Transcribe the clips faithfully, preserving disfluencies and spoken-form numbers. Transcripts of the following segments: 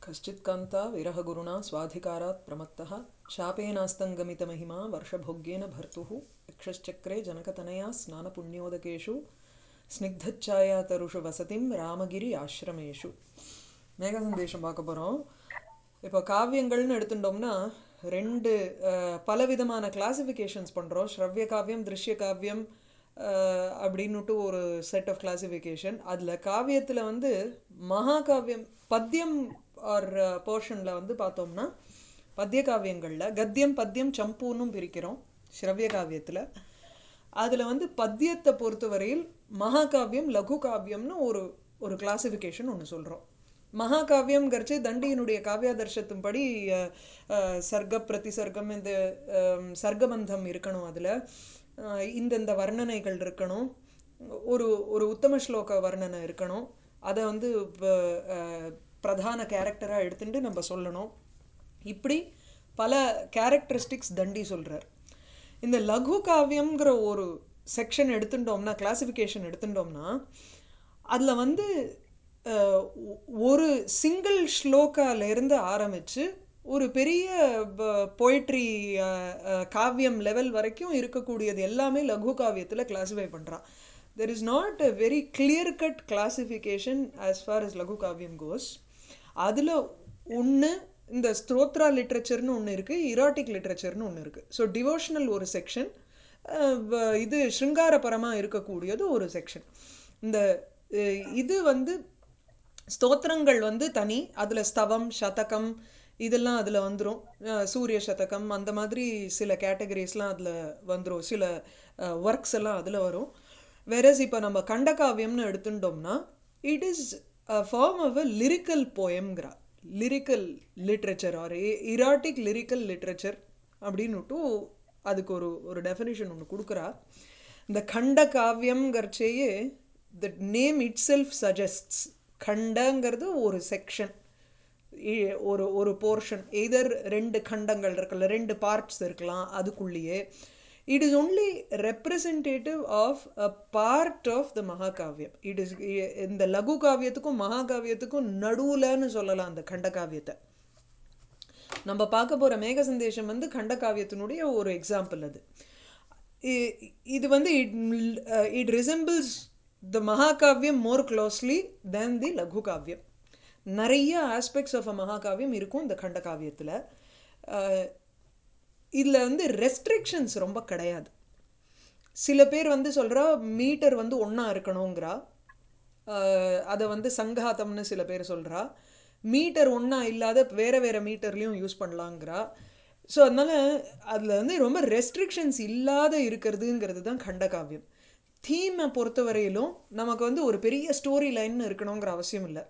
कश्चित् कान्ता विरहगुरुणा स्वाधिकारात् प्रमत्तः शापेनास्तङ्गमितमहिमा वर्षभोग्येन भर्तुः यक्षश्चक्रे जनकतनया स्नानपुण्योदकेषु स्निग्धच्छायातरुषु वसतिं ராமகிரி ஆசிரமேஷு. மேக சந்தேஷம் பார்க்க போகிறோம். இப்போ காவியங்கள்னு எடுத்துட்டோம்னா ரெண்டு பலவிதமான கிளாசிஃபிகேஷன்ஸ் பண்ணுறோம். ஸ்ரவ்ய காவியம், திருஷ்ய காவியம் அப்படின்னுட்டு ஒரு செட் ஆஃப் கிளாசிஃபிகேஷன். அதில் காவியத்தில் வந்து மகாகாவியம் பத்தியம் ஆர் போர்ஷனில் வந்து பார்த்தோம்னா பத்திய காவியங்களில் கத்தியம் பத்தியம் சம்பூன்னும் பிரிக்கிறோம். ஸ்ரவ்ய காவியத்தில் அதில் வந்து பத்தியத்தை பொறுத்தவரையில் மகாகாவியம் லகு காவியம்னு ஒரு ஒரு கிளாசிஃபிகேஷன் ஒன்று சொல்கிறோம். மகாகாவியம்ங்கிறச்சு தண்டியினுடைய காவியாதர்ஷத்தின்படி சர்க்க பிரதிசர்க்கம் இந்த சர்க்கபந்தம் இருக்கணும், அதில் இந்தந்த வர்ணனைகள் இருக்கணும், ஒரு ஒரு உத்தம ஸ்லோக வர்ணனை இருக்கணும், அதை வந்து பிரதான கேரக்டராக எடுத்துட்டு நம்ம சொல்லணும். இப்படி பல கேரக்டரிஸ்டிக்ஸ் தண்டி சொல்கிறார். இந்த லகு காவியம்ங்கிற ஒரு செக்ஷன் எடுத்துட்டோம்னா, கிளாசிஃபிகேஷன் எடுத்துட்டோம்னா, அதில் வந்து ஒரு சிங்கிள் ஸ்லோகாலேருந்து ஆரம்பித்து ஒரு பெரிய போய்ட்ரி காவியம் லெவல் வரைக்கும் இருக்கக்கூடியது எல்லாமே லகு காவியத்தில் கிளாஸிஃபை பண்ணுறான். There is not a very clear cut classification as far as லகு காவியம் கோஸ். அதில் ஒன்று இந்த ஸ்தோத்ரா லிட்ரேச்சர்னு ஒன்று இருக்குது, இராட்டிக் லிட்ரேச்சர்னு ஒன்று இருக்குது. ஸோ டிவோஷனல் ஒரு செக்ஷன், இது ஸ்ருங்காரபரமாக இருக்கக்கூடியது ஒரு செக்ஷன். இந்த இது வந்து ஸ்தோத்திரங்கள் வந்து தனி, அதில் ஸ்தவம் சதகம் இதெல்லாம் அதில் வந்துடும். சூரிய சதகம் அந்த மாதிரி சில கேட்டகரிஸ்லாம் அதில் வந்துடும், சில ஒர்க்ஸ் எல்லாம் அதில் வரும். வேறஸ் இப்போ நம்ம கண்டகாவியம்னு எடுத்துட்டோம்னா it is a form of a lyrical போயம்ங்கிறா, lyrical literature or erotic lyrical literature அப்படின்னுட்டு அதுக்கு ஒரு ஒரு டெஃபினிஷன் ஒன்று கொடுக்குறா. இந்த கண்ட காவியம்ங்கிறச்சேயே the name itself suggests, கண்டங்கிறது ஒரு செக்ஷன், ஒரு ஒரு போர்ஷன், எதர் ரெண்டு கண்டங்கள் இருக்குல்ல, ரெண்டு பார்ட்ஸ் இருக்கலாம் அதுக்குள்ளேயே. It is only representative of a part of the மகாகாவியம். இட் இஸ் இந்த லகு காவியத்துக்கும் மகாகாவியத்துக்கும் நடுவுலன்னு சொல்லலாம் அந்த கண்ட காவியத்தை. நம்ம பார்க்க போகிற மேக சந்தேஷம் வந்து கண்ட காவியத்தினுடைய ஒரு எக்ஸாம்பிள். அது இது வந்து இட் இட் ரிசம்பிள்ஸ் த மகாகாவியம் மோர் க்ளோஸ்லி தேன் தி லகு காவியம். நிறைய ஆஸ்பெக்ட்ஸ் ஆஃப் அ மகாகாவியம் இருக்கும் இந்த கண்ட காவியத்தில். இதில் வந்து ரெஸ்ட்ரிக்ஷன்ஸ் ரொம்ப கிடையாது. சில பேர் வந்து சொல்கிறா மீட்டர் வந்து ஒன்றா இருக்கணுங்கிறா, அதை வந்து சங்காத்தம்னு சில பேர் சொல்கிறா, மீட்டர் ஒன்றா இல்லாத வேறு வேறு மீட்டர்லேயும் யூஸ் பண்ணலாங்கிறா. ஸோ அதனால் அதில் வந்து ரொம்ப ரெஸ்ட்ரிக்ஷன்ஸ் இல்லாத இருக்கிறதுங்கிறது தான் கண்டகாவியம். தீமை பொறுத்தவரையிலும் நமக்கு வந்து ஒரு பெரிய ஸ்டோரி லைன் இருக்கணுங்கிற அவசியம் இல்லை,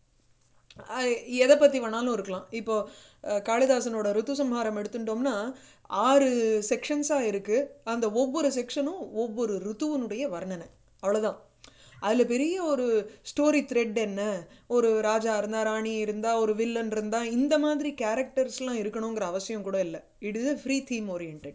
எதை பற்றி வேணாலும் இருக்கலாம். இப்போது காளிதாசனோட ருத்துசம்ஹாரம் எடுத்துட்டோம்னா ஆறு செக்ஷன்ஸாக இருக்குது. அந்த ஒவ்வொரு செக்ஷனும் ஒவ்வொரு ருத்துவனுடைய வர்ணனை, அவ்வளோதான். அதில் பெரிய ஒரு ஸ்டோரி த்ரெட் என்ன, ஒரு ராஜா இருந்தால், ராணி இருந்தால், ஒரு வில்லன் இருந்தால், இந்த மாதிரி கேரக்டர்ஸ்லாம் இருக்கணுங்கிற அவசியம் கூட இல்லை. It is a free theme orient,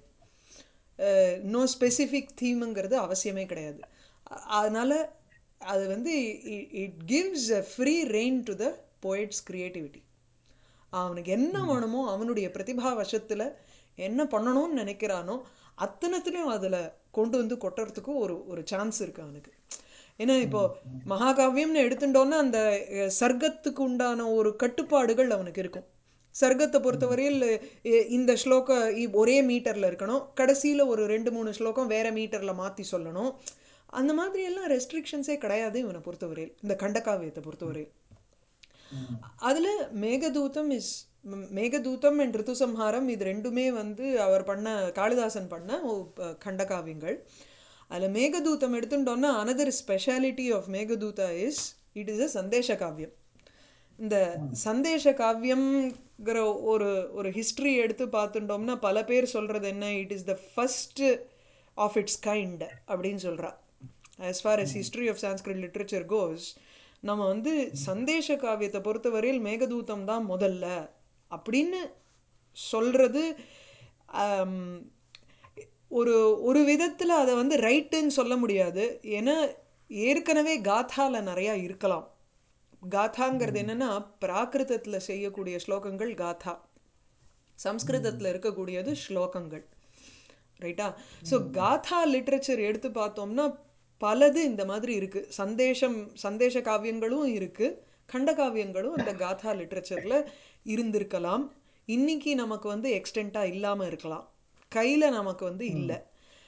no specific தீமுங்கிறது அவசியமே கிடையாது. அதனால் அது வந்து it gives a free rein to the poet's creativity. அவனுக்கு என்ன வேணுமோ அவனுடைய பிரதிபா வசத்தில் என்ன பண்ணணும்னு நினைக்கிறானோ அத்தனத்துலேயும் அதில் கொண்டு வந்து கொட்டுறதுக்கு ஒரு ஒரு சான்ஸ் இருக்குது அவனுக்கு. ஏன்னா இப்போது மகாகாவியம்னு எடுத்துட்டோன்னா அந்த சர்க்கத்துக்கு உண்டான ஒரு கட்டுப்பாடுகள் அவனுக்கு இருக்கும். சர்க்கத்தை பொறுத்தவரையில் இந்த ஸ்லோகம் ஒரே மீட்டரில் இருக்கணும், கடைசியில் ஒரு ரெண்டு மூணு ஸ்லோகம் வேறு மீட்டரில் மாற்றி சொல்லணும், அந்த மாதிரியெல்லாம் ரெஸ்ட்ரிக்ஷன்ஸே கிடையாது இவனை பொறுத்தவரையில், இந்த கண்டகாவியத்தை பொறுத்தவரையில். அதில் மேகதூதம் இஸ் மேகதூதம் அண்ட் ரித்துசம்ஹாரம் இது ரெண்டுமே வந்து அவர் பண்ண, காளிதாசன் பண்ண கண்டகாவியங்கள். அதில் மேகதூதம் எடுத்துட்டோன்னா another speciality of Meghaduta is it is a சந்தேஷ காவியம். இந்த சந்தேஷ காவியம்ங்கிற ஒரு ஒரு ஹிஸ்ட்ரி எடுத்து பார்த்துட்டோம்னா பல பேர் சொல்கிறது என்ன, it is the first of its kind அப்படின்னு சொல்கிறா. As far as history of Sanskrit literature goes, நம்ம வந்து சந்தேஷ காவியத்தை பொறுத்தவரையில் மேகதூதம் தான் முதல்ல அப்படின்னு சொல்கிறது ஒரு ஒரு விதத்தில் அதை வந்து ரைட்டுன்னு சொல்ல முடியாது. ஏன்னா ஏற்கனவே காத்தாவில் நிறையா இருக்கலாம், காதாங்கிறது என்னன்னா பிராகிருதத்தில் செய்யக்கூடிய ஸ்லோகங்கள் காதா, சம்ஸ்கிருதத்தில் இருக்கக்கூடியது ஸ்லோகங்கள். ரைட்டா? ஸோ காதா லிட்ரேச்சர் எடுத்து பார்த்தோம்னா பலது இந்த மாதிரி இருக்கு. சந்தேஷம் சந்தேஷ காவியங்களும் இருக்கு, கண்ட காவியங்களும் அந்த காதா லிட்ரேச்சரில் இருந்திருக்கலாம். இன்னைக்கு நமக்கு வந்து எக்ஸ்டெண்ட்டாக இல்லாமல் இருக்கலாம், கையில் நமக்கு வந்து இல்லை.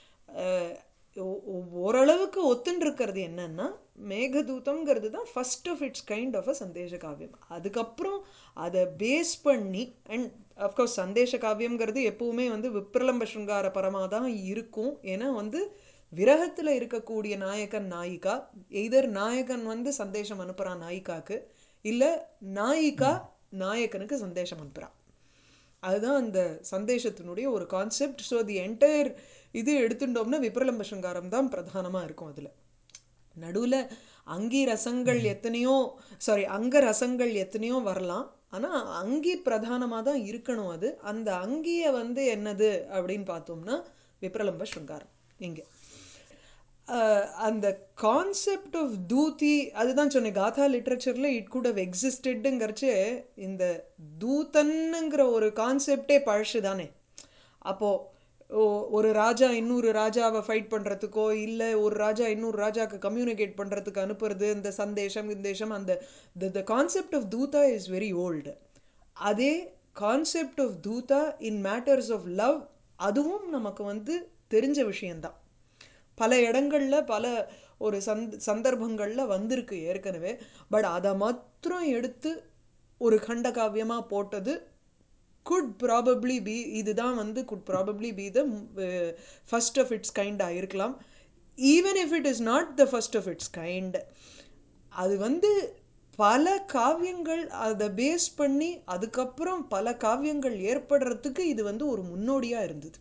ஓரளவுக்கு ஒத்துன்னு இருக்கிறது என்னன்னா மேகதூதம்ங்கிறது தான் first of its kind of a சந்தேஷ காவியம். அதுக்கப்புறம் அதை பேஸ் பண்ணி, அண்ட் அஃப்கோர்ஸ் சந்தேஷ காவியம்ங்கிறது எப்பவுமே வந்து விப்ரலம்ப ஸ்ருங்கார பரமாக தான் இருக்கும். ஏன்னா வந்து விரகத்தில் இருக்கக்கூடிய நாயகன் நாயிகா, எய்தர் நாயகன் வந்து சந்தேஷம் அனுப்புகிறான் நாயிகாவுக்கு, இல்லை நாயிகா நாயகனுக்கு சந்தேஷம் அனுப்புகிறான். அதுதான் அந்த சந்தேஷத்தினுடைய ஒரு கான்செப்ட். ஸோ தி என்டையர் இது எடுத்துட்டோம்னா விப்ரலம்ப ஸ்ருங்காரம் தான் பிரதானமாக இருக்கும். அதில் நடுவில் அங்கி ரசங்கள் எத்தனையோ சாரி அங்க ரசங்கள் எத்தனையோ வரலாம், ஆனால் அங்கி பிரதானமாக தான் இருக்கணும். அது அந்த அங்கியை வந்து என்னது அப்படின்னு பார்த்தோம்னா விப்ரலம்ப ஸ்ருங்காரம். இங்கே அந்த கான்செப்ட் ஆஃப் தூதி, அதுதான் சொன்னேன், காதா லிட்ரேச்சரில் இட் குட் ஹவ் எக்ஸிஸ்டடுங்கிறச்சு. இந்த தூதன்னுங்கிற ஒரு கான்செப்டே பழசு தானே. அப்போது ஒரு ராஜா இன்னொரு ராஜாவை ஃபைட் பண்ணுறதுக்கோ, இல்லை ஒரு ராஜா இன்னொரு ராஜாவுக்கு கம்யூனிகேட் பண்ணுறதுக்கு அனுப்புறது இந்த சந்தேஷம் இந்தேஷம், அந்த த கான்செப்ட் ஆஃப் தூதா இஸ் வெரி ஓல்டு. அதே கான்செப்ட் ஆஃப் தூதா இன் மேட்டர்ஸ் ஆஃப் லவ் அதுவும் நமக்கு வந்து தெரிஞ்ச விஷயந்தான். பல இடங்களில் பல ஒரு சந்த் சந்தர்ப்பங்களில் வந்திருக்கு ஏற்கனவே. பட் அதை மாத்திரம் எடுத்து ஒரு கண்ட காவியமாக போட்டது குட் ப்ராபப்ளி பி இதுதான் வந்து could probably be the first of its கைண்டாக இருக்கலாம். Even if it is not the first of its kind, அது வந்து பல காவியங்கள் அதை பேஸ் பண்ணி அதுக்கப்புறம் பல காவியங்கள் ஏற்படுறதுக்கு இது வந்து ஒரு முன்னோடியாக இருந்தது.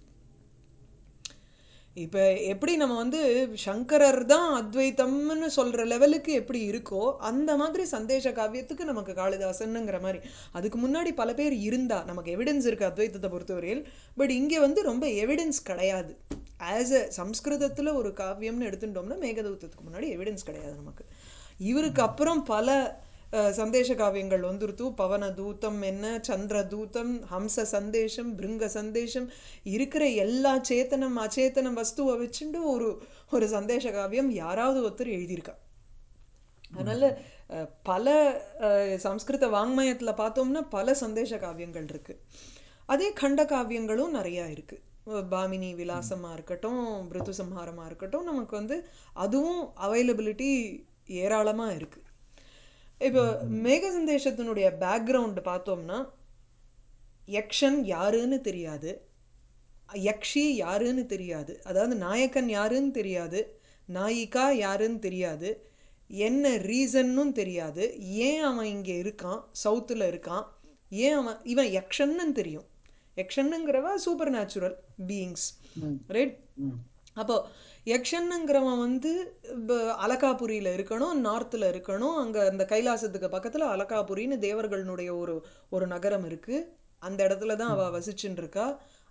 இப்போ எப்படி நம்ம வந்து சங்கரர் தான் அத்வைத்தம்னு சொல்கிற லெவலுக்கு எப்படி இருக்கோ, அந்த மாதிரி சந்தேஷ காவியத்துக்கு நமக்கு காளிதாசனுங்கிற மாதிரி. அதுக்கு முன்னாடி பல பேர் இருந்தா நமக்கு எவிடன்ஸ் இருக்குது அத்வைத்தத்தை பொறுத்தவரையில். பட் இங்கே வந்து ரொம்ப எவிடன்ஸ் கிடையாது. ஆஸ் அ சம்ஸ்கிருதத்தில் ஒரு காவியம்னு எடுத்துட்டோம்னா மேகதூதத்துக்கு முன்னாடி எவிடன்ஸ் கிடையாது நமக்கு. இவருக்கு அப்புறம் பல சந்தேஷ காவியங்கள் வந்துருத்து. பவன தூத்தம் என்ன, சந்திர தூத்தம், ஹம்ச சந்தேஷம், பிருங்க சந்தேஷம், இருக்கிற எல்லா சேத்தனம் அச்சேத்தனம் வஸ்துவை வச்சுட்டு ஒரு ஒரு சந்தேஷ காவியம் யாராவது ஒருத்தர் எழுதியிருக்கா. அதனால பல சம்ஸ்கிருத வாங்மயத்தில் பார்த்தோம்னா பல சந்தேஷ காவியங்கள் இருக்கு. அதே கண்ட காவியங்களும் நிறையா இருக்கு. பாமினி விலாசமாக இருக்கட்டும், பிருத்து சம்ஹாரமாக இருக்கட்டும், நமக்கு வந்து அதுவும் அவைலபிலிட்டி ஏராளமாக இருக்குது. இப்போ மேக சந்தேஷத்தினுடைய பேக்ரவுண்டு பார்த்தோம்னா யக்ஷன் யாருன்னு தெரியாது, யக்ஷி யாருன்னு தெரியாது, அதாவது நாயக்கன் யாருன்னு தெரியாது, நாயிகா யாருன்னு தெரியாது, என்ன ரீசன்னும் தெரியாது, ஏன் அவன் இங்கே இருக்கான், சவுத்தில் இருக்கான், ஏன் அவன் இவன் யக்ஷன்னு தெரியும். யக்ஷன்னுங்கிறவா சூப்பர் நேச்சுரல் பீயிங்ஸ், ரைட்? அப்போ யக்ஷன்னுங்கிறவன் வந்து அலகாபுரியில் இருக்கணும், நார்த்தில் இருக்கணும். அங்கே அந்த கைலாசத்துக்கு பக்கத்தில் அலகாபுரின்னு தேவர்களுடைய ஒரு ஒரு நகரம் இருக்குது. அந்த இடத்துல தான் அவள் வசிச்சுன்னு இருக்கா.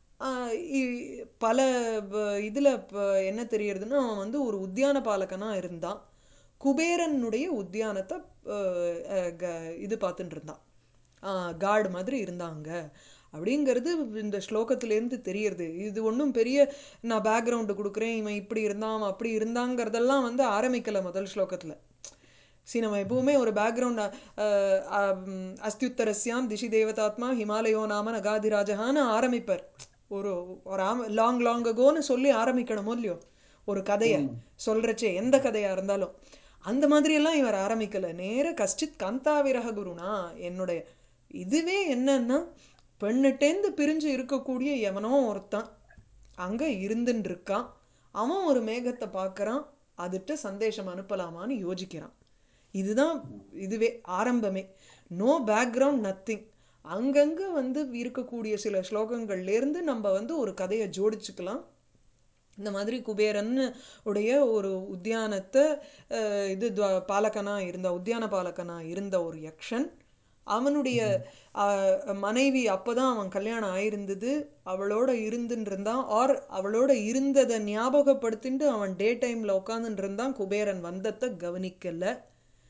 பல இதில் இப்போ என்ன தெரியறதுன்னா அவன் வந்து ஒரு உத்தியான பாலகனாக இருந்தான். குபேரனுடைய உத்தியானத்தை இது பார்த்துட்டு இருந்தான், கார்டு மாதிரி இருந்தாங்க அப்படிங்கிறது இந்த ஸ்லோகத்திலேருந்து தெரியறது. இது ஒன்றும் பெரிய நான் பேக்ரவுண்டு கொடுக்குறேன், இவன் இப்படி இருந்தான் அப்படி இருந்தாங்கிறதெல்லாம் வந்து ஆரம்பிக்கலை முதல் ஸ்லோகத்தில். சி நம்ம எப்பவுமே ஒரு பேக்ரவுண்ட் அஸ்தியுத்தரஸ்யாம் திசி தேவதாத்மா ஹிமாலயோ நாம நகாதிராஜகான்னு ஆரம்பிப்பார். ஒரு ஒரு லாங் லாங் அகோன்னு சொல்லி ஆரம்பிக்கணுமோ இல்லையோ ஒரு கதையை சொல்கிறச்சே, எந்த கதையாக இருந்தாலும். அந்த மாதிரியெல்லாம் இவர் ஆரம்பிக்கலை. நேர கஷ்டித் காந்தாவிரக குருனா, என்னுடைய இதுவே என்னன்னா பெண்ணிட்டேந்து பிரிஞ்சு இருக்கக்கூடிய எவனோ ஒருத்தான் அங்கே இருந்துன்னு இருக்கான். அவன் ஒரு மேகத்தை பார்க்குறான், அதுட்டு சந்தேஷம் அனுப்பலாமான்னு யோசிக்கிறான். இதுதான் இதுவே ஆரம்பமே. No background, nothing. அங்கங்கே வந்து இருக்கக்கூடிய சில ஸ்லோகங்கள்லேருந்து நம்ம வந்து ஒரு கதையை ஜோடிச்சுக்கலாம். இந்த மாதிரி குபேரன் உடைய ஒரு உத்தியானத்தை இது பாலகனாக இருந்த உத்தியான பாலகனாக இருந்த ஒரு யக்ஷன், அவனுடைய மனைவி அப்போ தான் அவன் கல்யாணம் ஆயிருந்தது, அவளோட இருந்துன்னு இருந்தான். ஆர் அவளோட இருந்ததை ஞாபகப்படுத்திட்டு அவன் டே டைமில் உட்காந்துட்டு இருந்தான். குபேரன் வந்தத்தை கவனிக்கலை.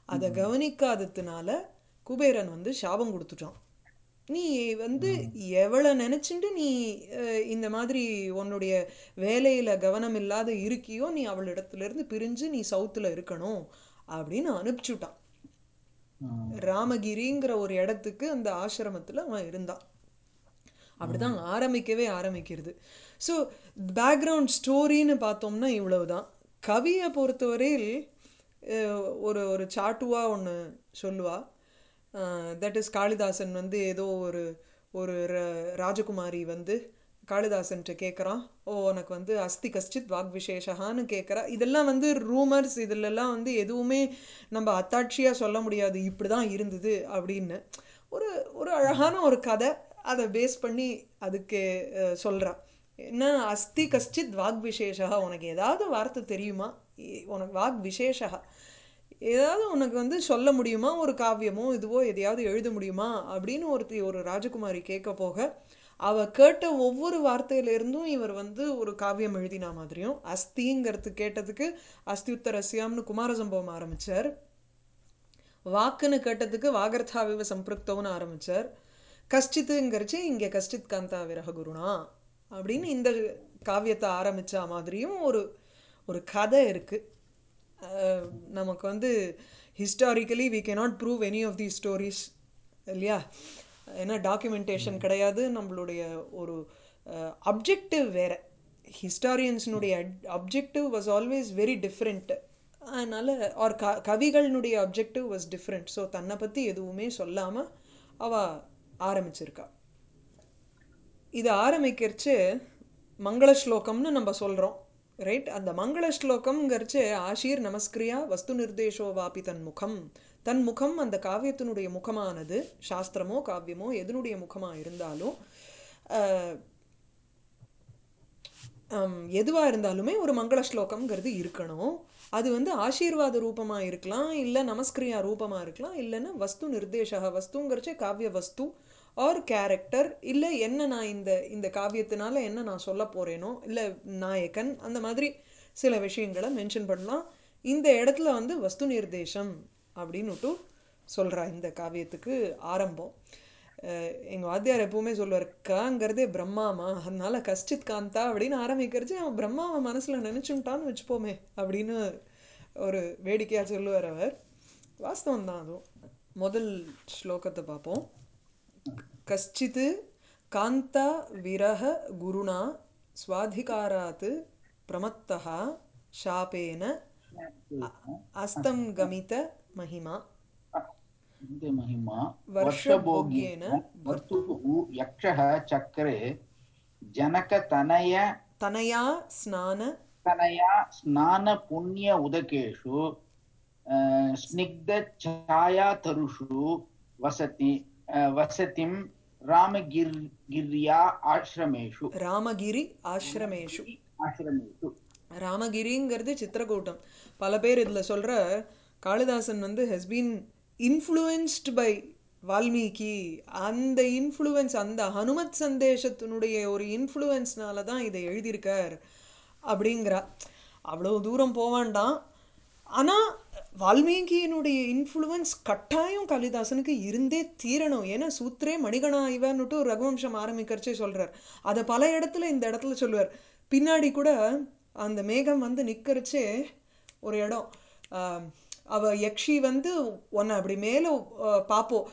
அதை ம், கவனிக்காததுனால குபேரன் வந்து சாபம் கொடுத்துட்டான். நீ வந்து ம், எவளை நினைச்சுட்டு நீ அஹ், இந்த மாதிரி உன்னுடைய வேலையில கவனம் இல்லாத இருக்கியோ நீ அவளிடத்துல இருந்து பிரிஞ்சு நீ சவுத்துல இருக்கணும் அப்படின்னு அனுப்பிச்சுட்டான். ம், ராமகிரிங்கிற ஒரு இடத்துக்கு அந்த ஆசிரமத்துல அவன் இருந்தான். அப்படிதான் ம், ஆரம்பிக்கவே ஆரம்பிக்கிறது. ஸோ பேக்ரவுண்ட் ஸ்டோரின்னு பார்த்தோம்னா இவ்வளவுதான். கவியை பொறுத்தவரையில் அஹ், ஒரு ஒரு சாட்டுவா ஒன்று சொல்லுவா. தட் இஸ் காளிதாசன் வந்து ஏதோ ஒரு ஒரு ர- ராஜகுமாரி வந்து காளிதாசன்ட்ட கேட்குறான், ஓ உனக்கு வந்து அஸ்தி கஷ்டித் வாக் விசேஷகான்னு கேட்குறா. இதெல்லாம் வந்து ரூமர்ஸ், இதிலெல்லாம் வந்து எதுவுமே நம்ம அத்தாட்சியாக சொல்ல முடியாது இப்படி தான் இருந்தது அப்படின்னு. ஒரு ஒரு ம், அழகான ஒரு கதை, அதை பேஸ் பண்ணி அதுக்கு அஹ், சொல்றா. என்ன அஸ்தி கஷ்டித் வாக் விசேஷா, உனக்கு ஏதாவது வார்த்தை தெரியுமா, இ- உனக்கு வாக் விசேஷா ஏதாவது உனக்கு வந்து சொல்ல முடியுமா, ஒரு காவியமோ இதுவோ எதையாவது எழுத முடியுமா அப்படின்னு ஒருத்தி ஒரு ராஜகுமாரி கேட்க போக அவ கேட்ட ஒவ்வொரு வார்த்தையிலிருந்தும் இவர் வந்து ஒரு காவியம் எழுதினா மாதிரியும், அஸ்திங்கிறது கேட்டதுக்கு அஸ்தியுத்தரஸ்யாம்னு குமார சம்பவம் ஆரம்பிச்சார். வாக்குன்னு கேட்டதுக்கு வாகர்த்தாவிவ சம்பிருக்தவுன்னு ஆரம்பிச்சார். கஷ்டித்துங்கிறச்சு இங்கே கஷ்டித் காந்தா விரக குருணா அப்படின்னு இந்த காவியத்தை ஆரம்பிச்ச மாதிரியும் ஒரு ஒரு கதை இருக்கு. அஹ், நமக்கு வந்து historically we cannot prove any of the stories இல்லையா. ஏன்னா டாக்குமெண்டேஷன் ம், கிடையாது. நம்மளுடைய ஒரு அப்ஜெக்டிவ் வேற. ஹிஸ்டாரியன்ஸினுடைய objective was always very different. அதனால் ஆர் க கவிகளினுடைய அப்ஜெக்டிவ் வாஸ் டிஃப்ரெண்ட். ஸோ தன்னை பற்றி எதுவுமே சொல்லாமல் அவ ஆரம்பிச்சிருக்கா. இது ஆரம்பிக்கிறச்சு மங்கள ஸ்லோகம்னு நம்ம சொல்கிறோம், ரைட். அந்த மங்கள ஸ்லோகம்ங்கிறச்சு ஆஷீர் நமஸ்கிரியா வஸ்து நிர்தேஷோ வாபி தன் முகம். தன் முகம் அந்த காவியத்தினுடைய முகமானது, சாஸ்திரமோ காவியமோ எதனுடைய முகமாக இருந்தாலும் எதுவாக இருந்தாலுமே ஒரு மங்கள ஸ்லோகம்ங்கிறது இருக்கணும். அது வந்து ஆசீர்வாத ரூபமாக இருக்கலாம், இல்லை நமஸ்கிரியா ரூபமாக இருக்கலாம், இல்லைன்னா வஸ்து நிர்தேசக, வஸ்துங்கிறச்சே காவிய வஸ்து ஆர் கேரக்டர், இல்லை என்ன நான் இந்த இந்த காவியத்தினால என்ன நான் சொல்ல போகிறேனோ, இல்லை நாயகன், அந்த மாதிரி சில விஷயங்களை மென்ஷன் பண்ணலாம். இந்த இடத்துல வந்து வஸ்து நிர்தேசம் அப்படின்னுட்டு சொல்கிறா இந்த காவியத்துக்கு ஆரம்பம். எங்கள் வாத்தியார் எப்பவுமே சொல்லுவார், காங்கிறதே பிரம்மாமா, அதனால கஷ்டித் காந்தா அப்படின்னு ஆரம்பிக்கிறது அவன் பிரம்மாவை மனசில் நினச்சுட்டான்னு வச்சுப்போமே அப்படின்னு ஒரு வேடிக்கையாக சொல்லுவார் அவர். வாஸ்தவம் தான் அதுவும். முதல் ஸ்லோகத்தை பார்ப்போம். கஷ்டித் காந்தா விரக குருணா ஸ்வாதிகாராத் பிரமத்தா ஷாபேன அஸ்தம் கமித மகிமா இந்த महिमा வருஷபோக்யேன वर्षभोगेन பர்த்துः भर्तुः यक्षः चक्रे जनकतनय தனயா ஸ்நான तनया स्नानपुण्य उदकेषु अ, स्निग्धछायातरुषु वसति अ, वसतिं रामगिर्या आश्रमेषु ராமகிரி ஆசிரமேஷு. रामगिरि आश्रमेषु ராமகிரிங்கிறது சித்திரக்கூட்டம். பல பேர் இதில் சொல்கிற காளிதாசன் வந்து has been influenced by Valmiki. அந்த இன்ஃப்ளூயன்ஸ், அந்த ஹனுமத் சந்தேஷத்தினுடைய ஒரு இன்ஃப்ளூயன்ஸ்னால தான் இதை எழுதியிருக்கார் அப்படிங்கிறா. அவ்வளோ தூரம் போவான்டான். ஆனால் வால்மீகியினுடைய இன்ஃப்ளூயன்ஸ் கட்டாயம் காளிதாசனுக்கு இருந்தே தீரணும். ஏன்னா சூத்ரே மணிகணா இவன்னுட்டு ஒரு ரகுவம்சம் ஆரம்பிக்கிறச்சே சொல்கிறார். அதை பல இடத்துல இந்த இடத்துல சொல்லுவார். பின்னாடி கூட அந்த மேகம் வந்து நிற்கிறச்சே ஒரு இடம், ஆம், அவ யக்ஷி வந்து உன்னை அப்படி மேலே பார்ப்போம்,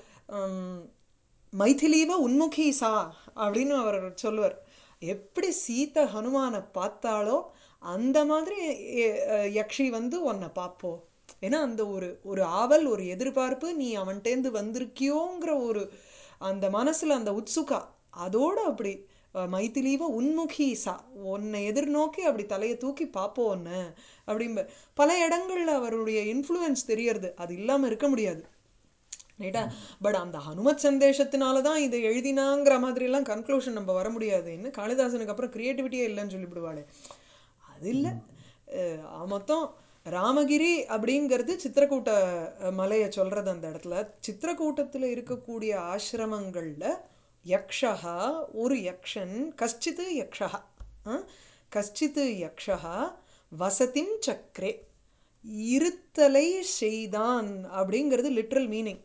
மைதிலீவ உன்முகி சா அப்படின்னு அவர் சொல்லுவார். எப்படி சீதை ஹனுமானை பார்த்தாலோ அந்த மாதிரி எ- அஹ் யக்ஷி வந்து உன்னை பார்ப்போம். ஏன்னா அந்த ஒரு ஒரு ஆவல், ஒரு எதிர்பார்ப்பு, நீ அவன்கிட்டேருந்து வந்திருக்கியோங்கிற ஒரு அந்த மனசில் அந்த உத்சுகா, அதோட அப்படி அஹ், மைதிலீவ உன்முகி சா, உன்னை எதிர்நோக்கி அப்படி தலையை தூக்கி பார்ப்போம் ஒன்று அப்படிம்ப. பல இடங்களில் அவருடைய இன்ஃப்ளூயன்ஸ் தெரியறது, அது இல்லாமல் இருக்க முடியாது, ரைட்டா. பட் அந்த ஹனுமத் சந்தேஷத்தினால தான் இதை எழுதினாங்கிற மாதிரிலாம் கன்க்ளூஷன் நம்ம வர முடியாது. என்ன காளிதாசனுக்கு அப்புறம் கிரியேட்டிவிட்டியே இல்லைன்னு சொல்லிவிடுவாளே, அது இல்லை. மொத்தம் ராமகிரி அப்படிங்கிறது சித்திரக்கூட்ட அஹ், மலையை சொல்கிறது. அந்த இடத்துல சித்திரக்கூட்டத்தில் இருக்கக்கூடிய ஆசிரமங்களில் யக்ஷா, ஒரு யக்ஷன், கஷ்டித்து யக்ஷா, கஷ்டித்து யக்ஷா வசதிம் சக்கரே, இருத்தலை செய்தான் அப்படிங்கிறது லிட்ரல் மீனிங்.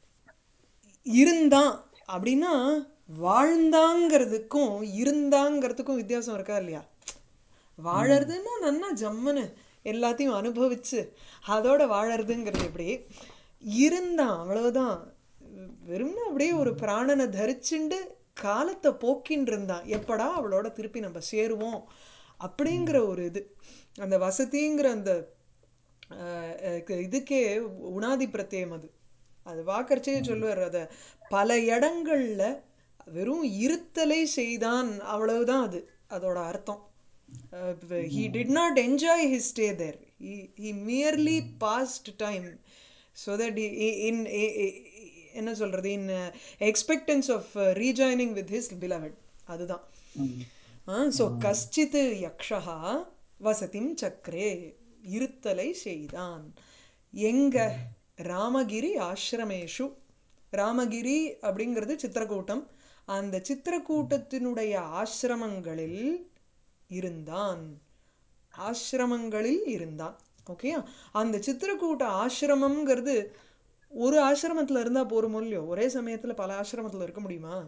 இருந்தான் அப்படின்னா வாழ்ந்தாங்கிறதுக்கும் இருந்தாங்கிறதுக்கும் வித்தியாசம் இருக்கா இல்லையா? வாழறதுன்னா நன்னா ஜம்முன்னு எல்லாத்தையும் அனுபவிச்சு அதோட வாழறதுங்கிறது எப்படி? இருந்தான் அவ்வளவுதான். வெறும்னா அப்படியே ஒரு பிராணனை தரிச்சுண்டு காலத்தை போக்கின்னு இருந்தான். எப்படா அவளோட திருப்பி நம்ம சேருவோம் அப்படிங்கிற ஒரு இது. அந்த வசதிங்கிற அந்த அஹ், அஹ், இதுக்கே உணாதி பிரத்யம் அது. அது வாக்கரிச்சே சொல்லுவார் அதை பல இடங்கள்ல வெறும் இருத்தலை செய்தான் அவ்வளவுதான் அது அதோட அர்த்தம். He did not enjoy his stay there. He merely passed time so that in என்ன சொல்றது in expectations of rejoining with his beloved. அதுதான். ஸோ கஷ்டித் யக்ஷா வசதிம் சக்கரே இருத்தலை செய்தான். எங்க ராமகிரி ஆசிரமேஷு. ராமகிரி அப்படிங்கிறது சித்திரக்கூட்டம். அந்த சித்திரக்கூட்டத்தினுடைய ஆசிரமங்களில் இருந்தான். ஆசிரமங்களில் இருந்தான். ஓகே. அந்த சித்திரக்கூட்ட ஆசிரமம்ங்கிறது ஒரு ஆசிரமத்தில் இருந்தா போருமோ இல்லையோ? ஒரே சமயத்துல பல ஆசிரமத்தில் இருக்க முடியுமா?